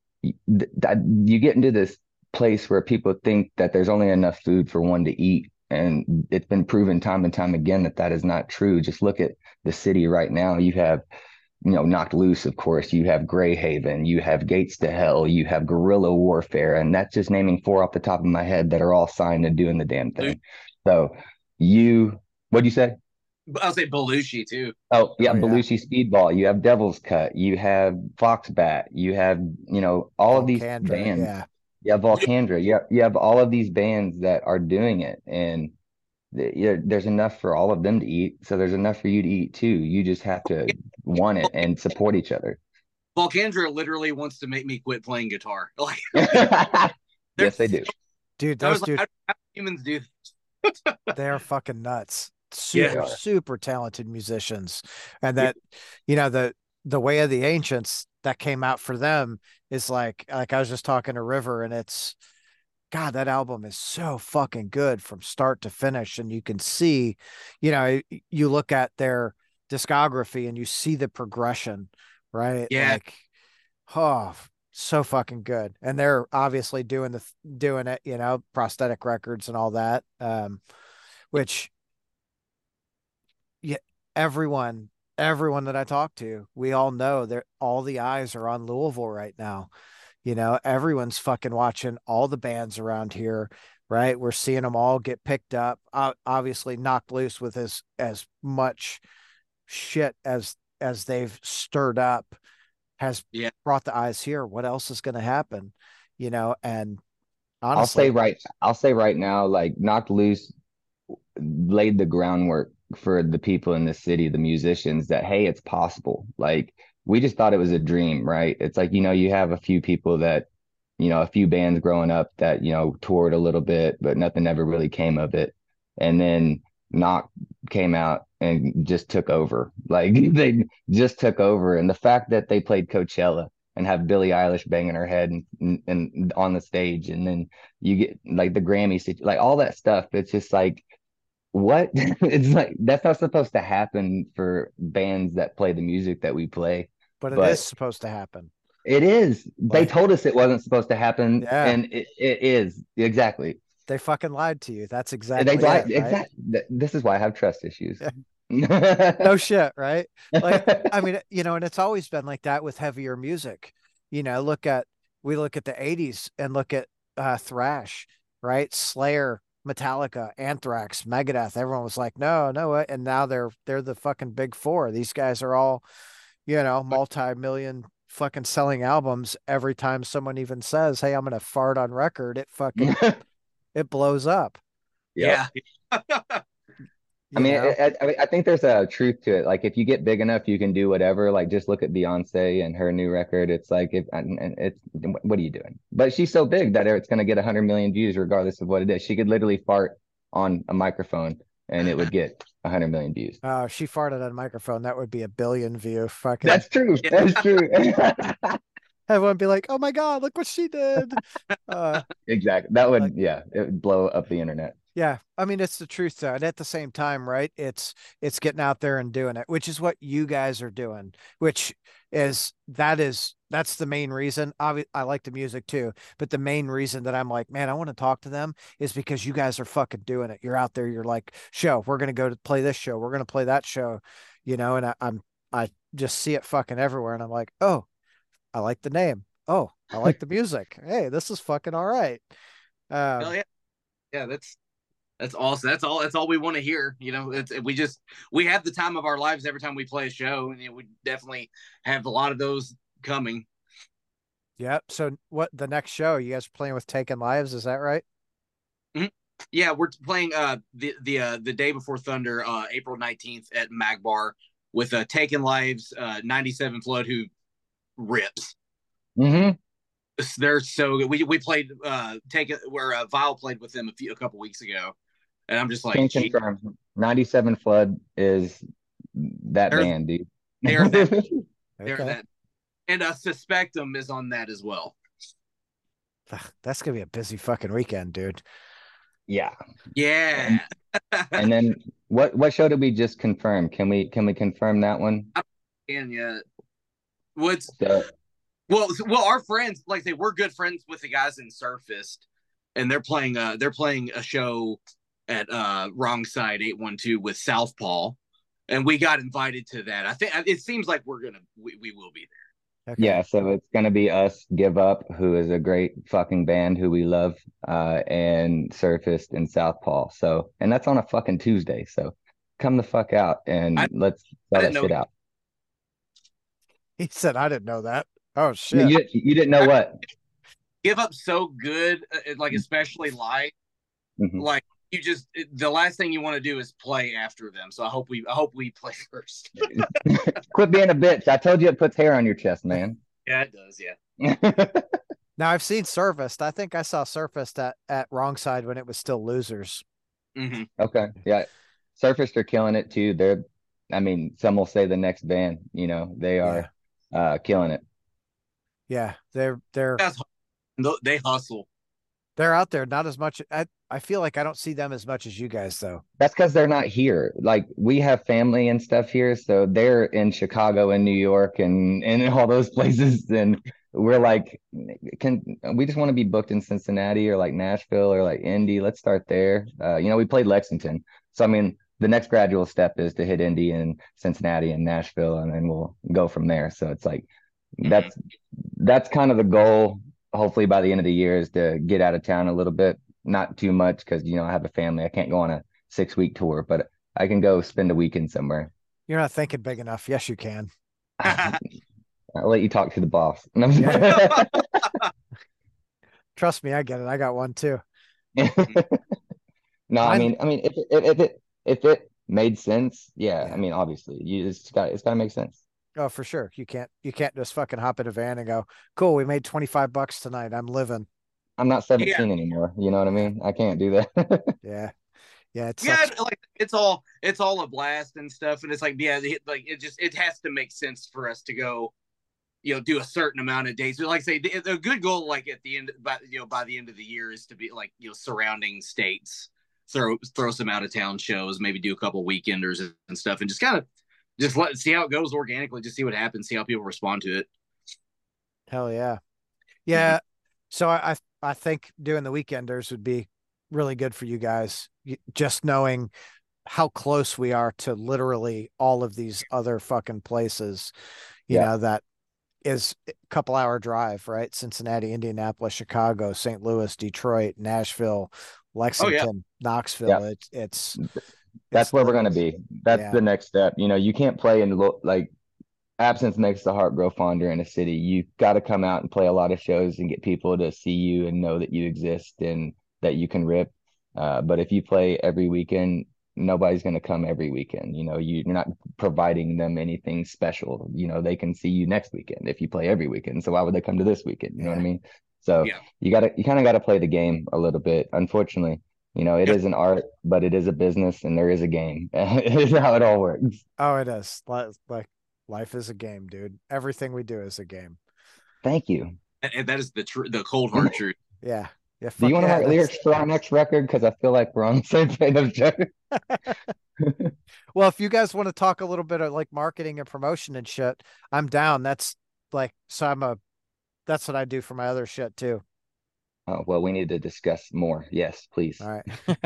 you get into this place where people think that there's only enough food for one to eat. And it's been proven time and time again that that is not true. Just look at the city right now. You have, Knocked Loose, of course. You have Greyhaven. You have Gates to Hell. You have Guerrilla Warfare. And that's just naming four off the top of my head that are all signed and doing the damn thing. So what'd you say? I'll say Belushi too. Oh, yeah, Oh, yeah. Belushi Speedball. You have Devil's Cut. You have Foxbat. You have, all of these Volcandra, bands. yeah. You have Volcandra. You have all of these bands that are doing it. And there's enough for all of them to eat. So there's enough for you to eat too. You just have to want it and support each other. Volcandra literally wants to make me quit playing guitar. Like, Yes, they do. Dude, those dudes, how do humans do they're fucking nuts. Yeah. Super talented musicians. And that, the Way of the Ancients that came out for them is like I was just talking to River, and it's God, that album is so fucking good from start to finish. And you can see, you look at their discography and you see the progression, right? Yeah. Like, oh, so fucking good. And they're obviously doing it, prosthetic records and all that. Which, yeah, everyone that I talk to, we all know that all the eyes are on Louisville right now. Everyone's fucking watching all the bands around here, right? We're seeing them all get picked up. Obviously, Knocked Loose with as much shit as they've stirred up has brought the eyes here. What else is going to happen? And honestly, I'll say right now, like Knocked Loose laid the groundwork for the people in the city, the musicians, that hey, it's possible. Like we just thought it was a dream, right? It's like, you have a few people that, a few bands growing up that, toured a little bit, but nothing ever really came of it. And then Knock came out and just took over. Like they just took over. And the fact that they played Coachella and have Billie Eilish banging her head and on the stage, and then you get like the Grammy, like all that stuff. It's just like, what? It's like that's not supposed to happen for bands that play the music that we play, but it but is supposed to happen. it is. They Like, told us it wasn't supposed to happen, yeah, and it is exactly. they fucking lied to you. That's They exactly it, lied right? exactly. This is why I have trust issues. No shit, right? Like, I mean, and it's always been like that with heavier music. We look at the 80s and look at thrash, right? Slayer, Metallica, Anthrax, Megadeth. Everyone was like, no, no, and now they're the fucking big four. These guys are all, multi-million fucking selling albums. Every time someone even says, "Hey, I'm gonna fart on record," it blows up. Yeah. I mean, I think there's a truth to it. Like, if you get big enough, you can do whatever. Like, just look at Beyonce and her new record. It's like, what are you doing? But she's so big that it's going to get 100 million views, regardless of what it is. She could literally fart on a microphone and it would get 100 million views. Oh, she farted on a microphone. That would be a billion view. Fucking. That's true. Yeah. That's true. Everyone be like, "Oh my God, look what she did." Exactly. That would, it would blow up the internet. Yeah. I mean, it's the truth though. And at the same time, right, it's getting out there and doing it, which is what you guys are doing, that's the main reason. I like the music too, but the main reason that I'm like, man, I want to talk to them is because you guys are fucking doing it. You're out there. You're like, we're going to go to play this show. We're going to play that show, and I just see it fucking everywhere. And I'm like, oh, I like the name. Oh, I like the music. Hey, this is fucking all right. Hell yeah. Yeah, that's awesome. That's all we want to hear. We have the time of our lives every time we play a show, and we definitely have a lot of those coming. Yep. So what the next show you guys are playing with Taking Lives, is that right? Mm-hmm. Yeah, we're playing the day before Thunder, April 19th at Magbar with Taking Lives, 97 Flood, who rips. Mm-hmm. They're so good. We played where Vile played with them a couple weeks ago, and I'm just like, can confirm 97 Flood is that band, dude. They're that. Okay. They're that, and Suspectum is on that as well. That's gonna be a busy fucking weekend, dude. Yeah. Yeah. And then what show did we just confirm? Can we confirm that one? And yeah, what's So well, our friends, like I say, we're good friends with the guys in Surfaced, and they're playing a show at Wrong Side 812 with Southpaw, and we got invited to that. I think it seems like we will be Okay. yeah, so it's gonna be us, Give Up, who is a great fucking band who we love, and Surfaced and Southpaw. So, and that's on a fucking Tuesday. So come the fuck out there. and let's I sell didn't that know shit out. He said I didn't know that. Oh You, shit. you didn't know what? Give Up so good, like especially live, Mhm. like you just the last thing you want to do is play after them. So I hope we play first. Quit being a bitch. I told you it puts hair on your chest, man. Yeah, it does. Yeah. Now I've seen Surfaced. I think I saw Surfaced at Wrong Side when it was still Losers. Hmm. Okay. Yeah. Surfaced are killing it too. I mean, some will say the next band, they Yeah. are killing it. Yeah. They're They hustle. they're out there not as much. I feel like I don't see them as much as you guys though. That's because they're not here. Like we have family and stuff here, so they're in Chicago and New York and all those places. And we're like, can we just want to be booked in Cincinnati or like Nashville or like Indy? Let's start there. We played Lexington, so I mean, the next gradual step is to hit Indy and Cincinnati and Nashville, and then we'll go from there. So it's like Mhm. that's kind of the goal. Hopefully by the end of the year is to get out of town a little bit, not too much because I have a family. I can't go on a 6 week tour, but I can go spend a weekend somewhere. You're not thinking big enough. Yes, you can. I'll let you talk to the boss. Yeah. Trust me, I get it. I got one too. No, I Mine, mean, if it made sense, yeah. I yeah. mean, obviously, it's got to make sense. Oh, for sure. You can't just fucking hop in a van and go, cool, we made $25 tonight. I'm living. I'm not Yeah. 17 anymore. You know what I Yeah. mean? I can't do that. Yeah. Yeah. It Yeah, sucks. like it's all a blast and stuff, and it's like like it has to make sense for us to go, do a certain amount of days. But like I say, the good goal, like at the end, by the end of the year, is to be like surrounding states, throw some out of town shows, maybe do a couple weekenders and stuff, and just kind of just see how it goes organically, just see what happens, see how people respond to it. Hell yeah. Mhm. Yeah. So I think doing the weekenders would be really good for you guys. Just knowing how close we are to literally all of these other fucking places, Yeah. that is a couple hour drive, right? Cincinnati, Indianapolis, Chicago, St. Louis, Detroit, Nashville, Oh yeah. Lexington, Yeah. Knoxville. It's That's where we're literally, gonna be. That's yeah, the next step. You can't play in like absence makes the heart grow fonder in a city. You got to come out and play a lot of shows and get people to see you and know that you exist and that you can rip. But if you play every weekend, nobody's going to come every weekend. You're not providing them anything special. They can see you next weekend if you play every weekend. So why would they come to this weekend? You know what I yeah, mean? So Yeah. you kind of got to play the game a little bit. Unfortunately, it Yeah. is an art, but it is a business and there is a game. It is how it all works. oh, it is like life is a game, dude. Everything we do is a game. Thank you. And that is the cold hard truth. Yeah, yeah, Do you fuck want to yeah, write lyrics for our next record? Because I feel like we're on the same page. I'm joking. well, if you guys want to talk a little bit of like marketing and promotion and shit, I'm down. That's like, so that's what I do for my other shit too. Oh, well, we need to discuss more. Yes, please. All right.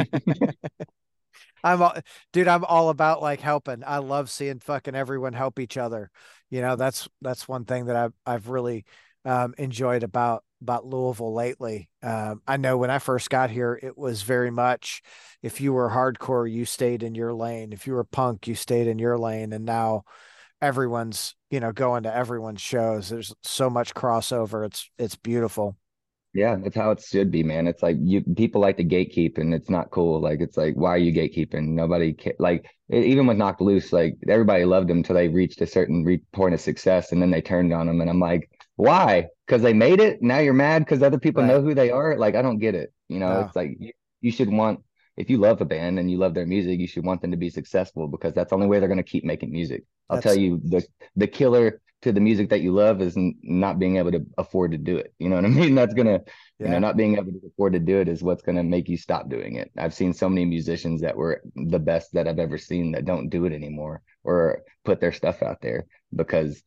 Dude, I'm all about like helping. I love seeing fucking everyone help each other. That's one thing that I've really enjoyed about Louisville lately. I know when I first got here, it was very much if you were hardcore, you stayed in your lane. If you were punk, you stayed in your lane. And now everyone's, going to everyone's shows. There's so much crossover. It's beautiful. Yeah, that's how it should be, man. It's like people like to gatekeep, and it's not cool. Like it's like, why are you gatekeeping? Like even with Knocked Loose, like everybody loved them until they reached a certain point of success, and then they turned on them. And I'm like, why? Because they made it. Now you're mad because other people Right. know who they are. Like I don't get it. No. It's like you should want if you love a band and you love their music, you should want them to be successful because that's the only way they're going to keep making music. I'll tell That's you, the killer to the music that you love is not being able to afford to do it. You know what I mean? That's gonna, yeah. not being able to afford to do it is what's gonna make you stop doing it. I've seen so many musicians that were the best that I've ever seen that don't do it anymore or put their stuff out there because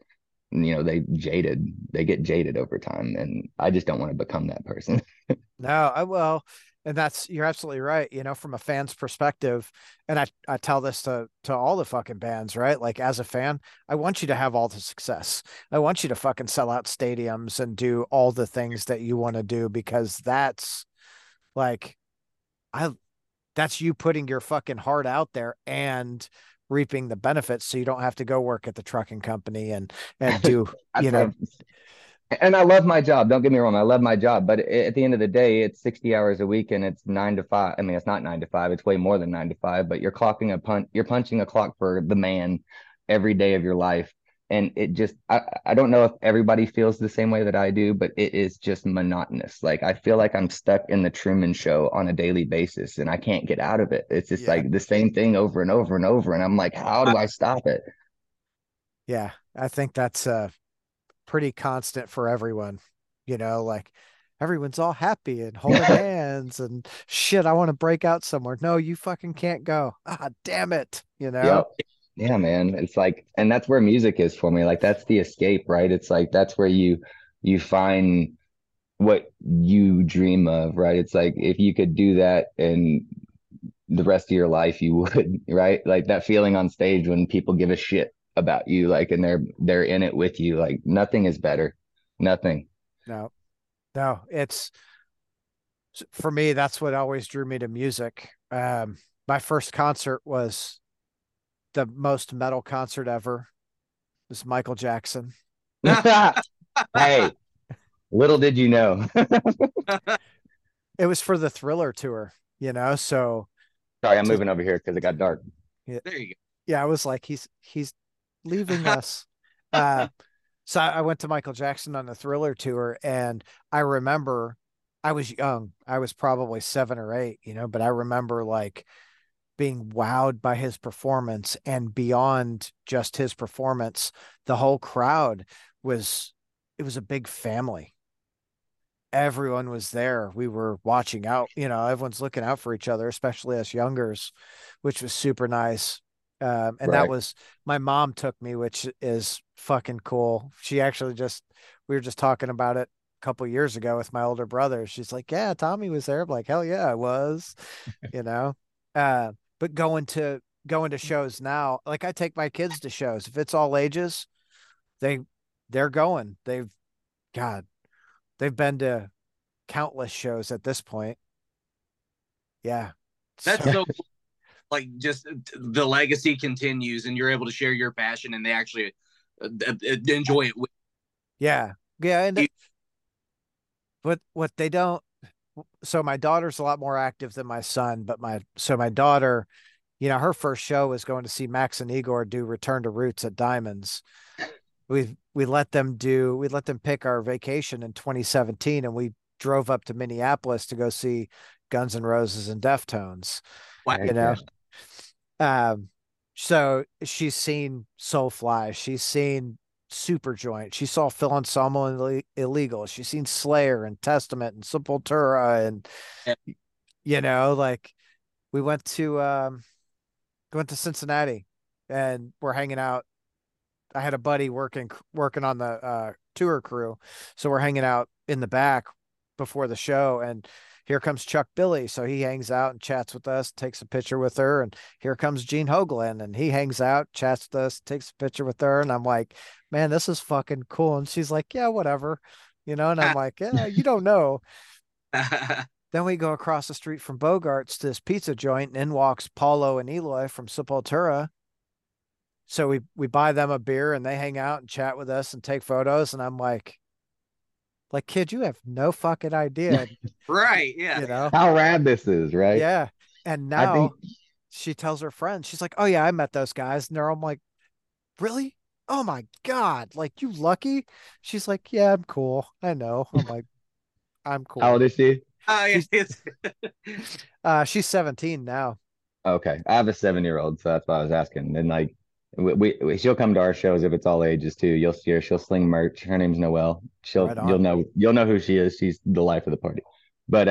they get jaded over time, and I just don't want to become that person. No, I will. And you're absolutely right. From a fan's perspective, and I tell this to all the fucking bands, right? Like as a fan, I want you to have all the success. I want you to fucking sell out stadiums and do all the things that you want to do because that's like I that's you putting your fucking heart out there and reaping the benefits so you don't have to go work at the trucking company and do, you That's know, and I love my job. Don't get me wrong, I love my job, but at the end of the day, it's 60 hours a week and it's 9 to 5. I mean, it's not 9 to 5, it's way more than 9 to 5, but you're punching a clock for the man every day of your life. And it just I don't know if everybody feels the same way that I do, but it is just monotonous. Like I feel like I'm stuck in the Truman Show on a daily basis and I can't get out of it. It's just yeah, like the same thing over and over and over. And I'm like, how do I stop it? yeah. I think that's pretty constant for everyone, like everyone's all happy and holding hands and shit. I want to break out somewhere. No, you fucking can't go. Ah, damn it. Yep. Yeah, man. It's like, and that's where music is for me. Like that's the escape, right? It's like that's where you find what you dream of, right? It's like if you could do that and the rest of your life you would, right? Like that feeling on stage when people give a shit about you, like and they're in it with you. Like nothing is better. Nothing. No, no, it's for me, that's what always drew me to music. My first concert was the most metal concert ever. It was Michael Jackson. Hey, little did you know. It was for the Thriller tour. So Sorry, I'm to moving over here because it got dark. yeah, There you yeah, I was like, he's leaving us. Uh, so I went to Michael Jackson on the Thriller tour, and I remember I was young. I was probably 7 or 8, but I remember like being wowed by his performance, and beyond just his performance, the whole crowd was it was a big family. Everyone was there. We were watching out, everyone's looking out for each other, especially us youngers, which was super nice. And that Right. was my mom took me, which is fucking cool. We were just talking about it a couple years ago with my older brother. She's like, yeah, Tommy was there. I'm like, hell yeah, I was, you know. But going to shows now, like I take my kids to shows. If it's all ages, they they're going. God, they've been to countless shows at this point. Yeah. That's So so cool. Like just the legacy continues and you're able to share your passion and they actually enjoy it with yeah. Yeah. And you. what they don't, so my daughter's a lot more active than my son, but my daughter, her first show was going to see Max and Igor do Return to Roots at Diamonds. We let them pick our vacation in 2017, and we drove up to Minneapolis to go see Guns N' Roses and Deftones, Wow. you Heck know. yeah. Um, so she's seen Soulfly, she's seen Superjoint, she saw Phil Anselmo Illegal, she's seen Slayer and Testament and Sepultura, and like we went to Cincinnati and we're hanging out. I had a buddy working on the tour crew, so we're hanging out in the back before the show, and here comes Chuck Billy, so he hangs out and chats with us, takes a picture with her, and here comes Gene Hoglan, and he hangs out, chats with us, takes a picture with her, and I'm like, man, this is fucking cool, and she's like, yeah, whatever, and I'm like, yeah, you don't know. Then we go across the street from Bogart's to this pizza joint, and in walks Paulo and Eloy from Sepultura. So we buy them a beer and they hang out and chat with us and take photos. And I'm like, kid, you have no fucking idea, Right. Yeah. you know? How rad this is, right? Yeah. And I think now she tells her friends, she's like, oh yeah, I met those guys. And they're all like, really? Oh my God. Like, you lucky? She's like, yeah, I'm cool. I know. I'm like, I'm how old cool. is she? Yeah, She's she's 17 now. Okay, I have a 7-year-old, so that's why I was asking. And like, she'll come to our shows if it's all ages too. You'll see her. She'll sling merch. Her name's Noelle. Right You'll on. know who she is. She's the life of the party. But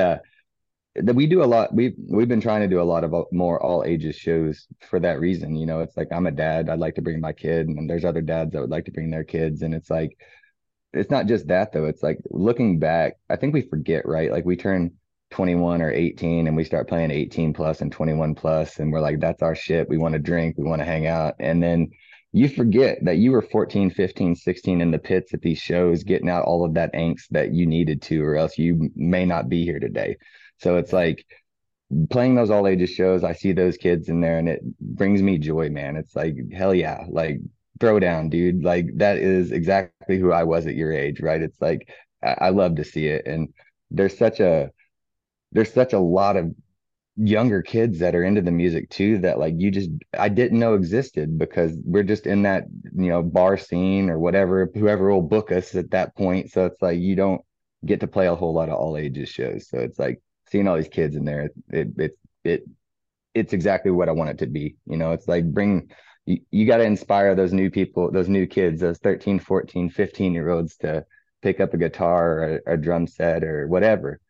we do a lot. We've been trying to do a lot of more all ages shows for that reason. You know, it's like I'm a dad. I'd like to bring my kid, and there's other dads that would like to bring their kids, and it's like it's not just that though. It's like looking back, I think we forget, right? Like we turn 21 or 18 and we start playing 18 plus and 21 plus, and we're like, that's our shit. We want to drink, we want to hang out. And then you forget that you were 14, 15, 16 in the pits at these shows, getting out all of that angst that you needed to, or else you may not be here today. So it's Yeah, like playing those all ages shows, I see those kids in there and it brings me joy, man. It's like, hell yeah, like throw down, dude. Like that is exactly who I was at your age, right? It's like I love to see it. And there's such a there's such a lot of younger kids that are into the music too that like you just I didn't know existed because we're just in that, bar scene or whatever, whoever will book us at that point. So it's like you don't get to play a whole lot of all ages shows. So it's like seeing all these kids in there, it it's exactly what I want it to be. It's like you got to inspire those new people, those new kids, those 13, 14, 15-year-olds to pick up a guitar or a drum set or whatever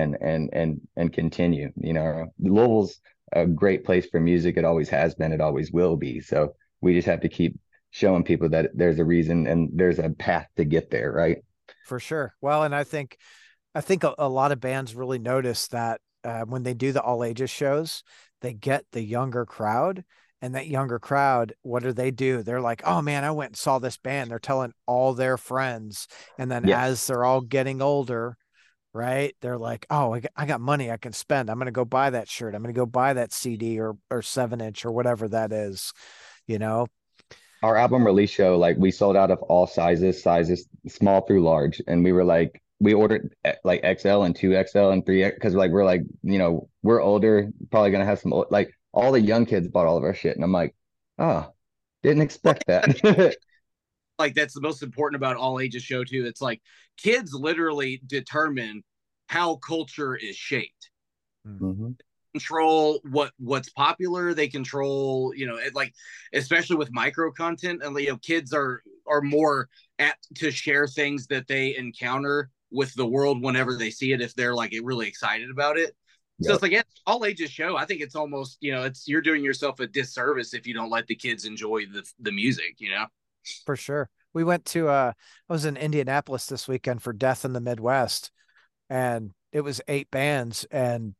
and continue. Louisville's a great place for music. It always has been, it always will be. So we just have to keep showing people that there's a reason and there's a path to get there, right? for sure. Well, and I think a lot of bands really notice that when they do the all ages shows, they get the younger crowd. And that younger crowd, what do? They're like, oh man, I went and saw this band. They're telling all their friends. And then Yes. as they're all getting older, right, they're like, oh, I got money I can spend. I'm going to go buy that shirt. I'm going to go buy that CD or 7 inch or whatever that is, you know? Our album release show, like we sold out of all sizes, small through large, and we were like, we ordered like XL and 2XL and 3X because like we're like, we're older, probably gonna have some like all the young kids bought all of our shit, and I'm like, oh, didn't well, expect that. like that's the most important about all ages show too. It's like kids literally determine how culture is shaped. Mm. hmm Control what's popular. They control, like especially with micro content, and kids are more apt to share things that they encounter with the world whenever they see it if they're like really excited about it. So Yep. it's like, yeah, all ages show. I think it's almost, it's you're doing yourself a disservice if you don't let the kids enjoy the music. For sure. We went to I was in Indianapolis this weekend for Death in the Midwest, and it was 8 bands, and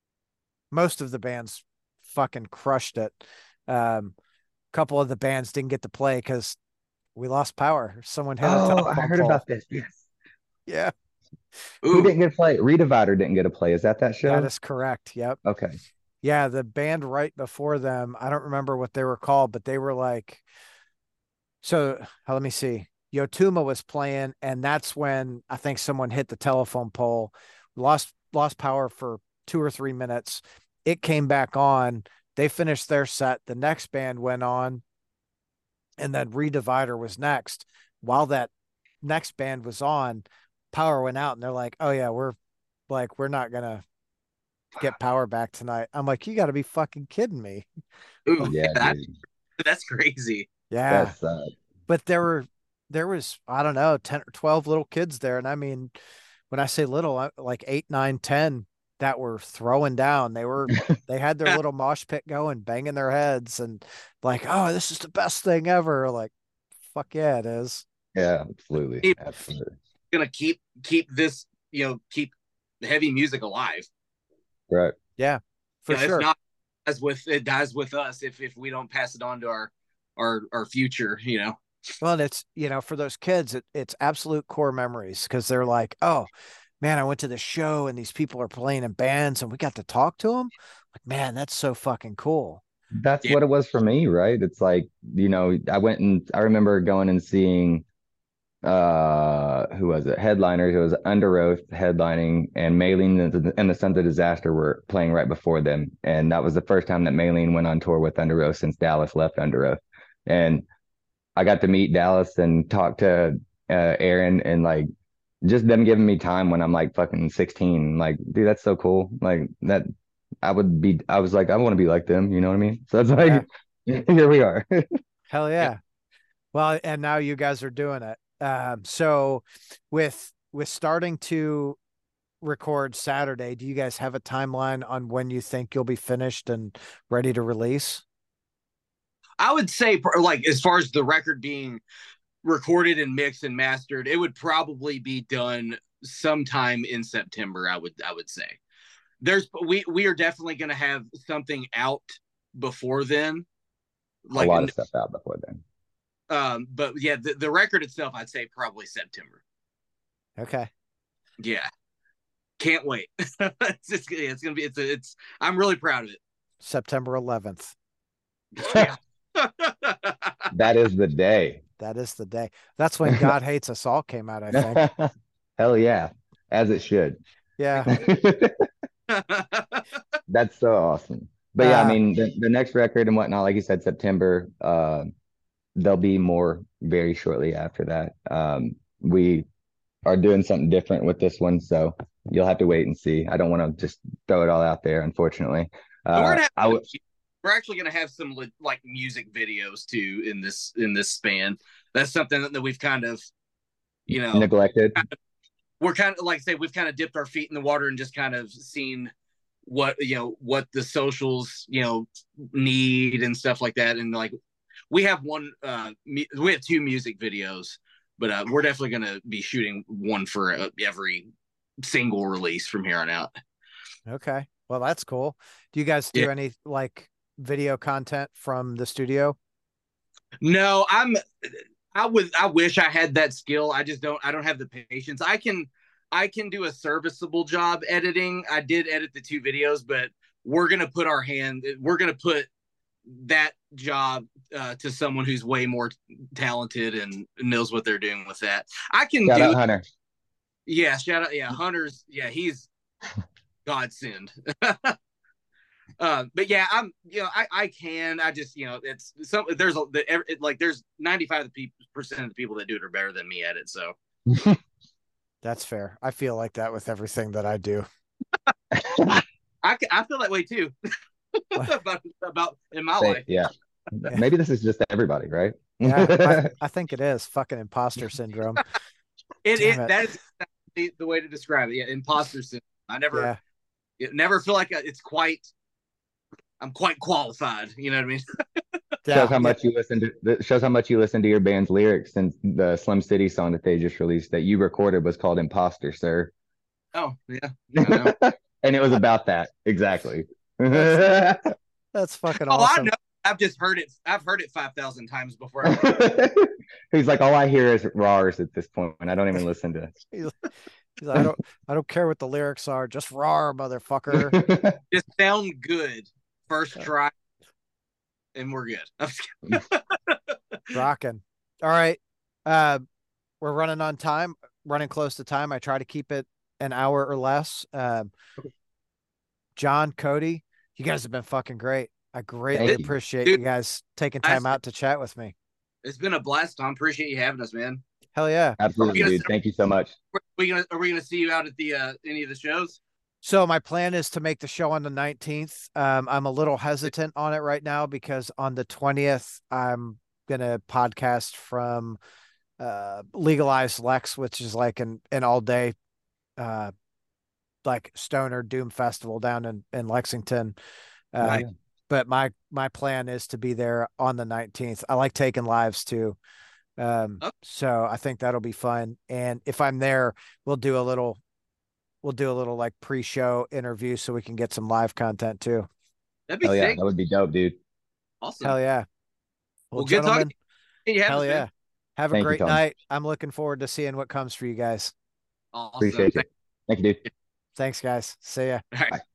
most of the bands fucking crushed it. A couple of the bands didn't get to play because we lost power. Someone hit a Oh, I telephone heard pole. about this. Yes. Yeah, Who Ooh, didn't get to play? Redivider didn't get to play. Is that that show? is correct. Yep. Okay. Yeah, the band right before them, I don't remember what they were called, but they were like, so let me see. Yotuma was playing, and that's when I think someone hit the telephone pole, lost power for 2 or 3 minutes. It came back on. They finished their set. The next band went on, and then Redivider was next. While that next band was on, power went out, and they're like, "Oh yeah, we're not gonna get power back tonight." I'm like, "You got to be fucking kidding me!" ooh, Like, yeah, Yeah, that dude. that's crazy. yeah, That's but there was I don't know 10 or 12 little kids there, and I mean when I say little, like 8, 9, 10 that were throwing down. They had their little mosh pit going, banging their heads, and like, oh, this is the best thing ever. Like, fuck yeah, it is. yeah, absolutely. It's Absolutely. gonna keep this, keep heavy music alive. Right. Yeah, for If sure. not, as with it dies with us if we don't pass it on to our future. Well, and it's for those kids, it's absolute core memories because they're like, oh man, I went to the show and these people are playing in bands and we got to talk to them. Like, man, that's so fucking cool. That's Yeah. what it was for me, right? It's like, I remember going and seeing who was it? Headliners. It was Under Oath headlining and Maylene and the Sons of Disaster were playing right before them. And that was the first time that Maylene went on tour with Under Oath since Dallas left Under Oath. And I got to meet Dallas and talk to Aaron and like just them giving me time when I'm like fucking 16. Like, dude, that's so cool. Like that I was like, I want to be like them, you know what I mean? So it's Yeah. like here we are. Hell Yep. yeah. Well, and now you guys are doing it. So with starting to record Saturday, do you guys have a timeline on when you think you'll be finished and ready to release? I would say, like, as far as the record being recorded and mixed and mastered, it would probably be done sometime in September. I would say we are definitely going to have something out before then. A Like, lot of stuff out before then. but yeah, the record itself, I'd say probably September. Okay. Yeah, can't wait. It's gonna be it's. I'm really proud of it. September 11th. Yeah. That is the day. That is the day. That's when God Hates Us All came out, I think. Hell yeah, as it should. Yeah. That's so awesome. But yeah, I Uh, mean, the next record and whatnot, like you said, September. There'll be more very shortly after that. We are doing something different with this one, so you'll have to wait and see. I don't want to just throw it all out there, unfortunately. And we're gonna I would we're actually gonna have some like music videos too in this span. That's something that we've kind of, you know, neglected. we're kind of, like I say, we've kind of dipped our feet in the water and just kind of seen what the socials need and stuff like that. And like we have we have two music videos, but we're definitely going to be shooting one for every single release from here on out. okay. Well, that's cool. Do you guys do Yeah. any like video content from the studio? No, I wish I had that skill. I don't have the patience. I can do a serviceable job editing. I did edit the two videos, but we're gonna put that job to someone who's way more talented and knows what they're doing with that. I can Shout do out Hunter. Yeah, shout out, yeah, Hunter's, yeah, he's godsend. But yeah, I can. I just, it's some there's 95% of the people that do it are better than me at it. So That's fair. I feel like that with everything that I do. I feel that way too about in my life. Yeah. Yeah. Maybe this is just everybody, right? Yeah, I think it is fucking imposter syndrome. Damn it. That is the way to describe it. Yeah, imposter syndrome. I Yeah. never feel like I'm quite qualified. You know what I mean? Yeah. Shows how much you listen to shows how much you listen to your band's lyrics, since the Slim City song that they just released that you recorded was called Imposter, sir. Oh yeah, I know. And it was about that. Exactly. That's fucking Oh, I awesome. know. I've just heard it. I've heard it 5,000 times before. He's like, all I hear is rars at this point, and I don't even listen to He's like, I don't care what the lyrics are, just raw, motherfucker. it. Just sound good first try, and we're good. Rocking. All right. We're running on time, running close to time. I try to keep it an hour or less. John, Cody, you guys have been fucking great. I greatly Thank you. appreciate Dude, you guys taking time out to chat with me. It's been a blast, Tom. Appreciate you having us, man. Hell yeah. Absolutely, dude. Thank you so much. Are we gonna see you out at the any of the shows? So my plan is to make the show on the 19th. I'm a little hesitant on it right now because on the 20th, I'm gonna podcast from Legalized Lex, which is like an all day like stoner doom festival down in Lexington. Right. But my plan is to be there on the 19th. I like taking lives too. So I think that'll be fun. And if I'm there, we'll do a little like pre-show interview so we can get some live content too. That'd be Oh yeah, sick. that would be dope, dude. Awesome. Hell yeah. Well, good gentlemen, talking. You hell yeah. Have a Thank you, great Tom. night. I'm looking forward to seeing what comes for you guys. Awesome. Appreciate you. Thank you, dude. Thanks, guys. See ya. All right. Bye.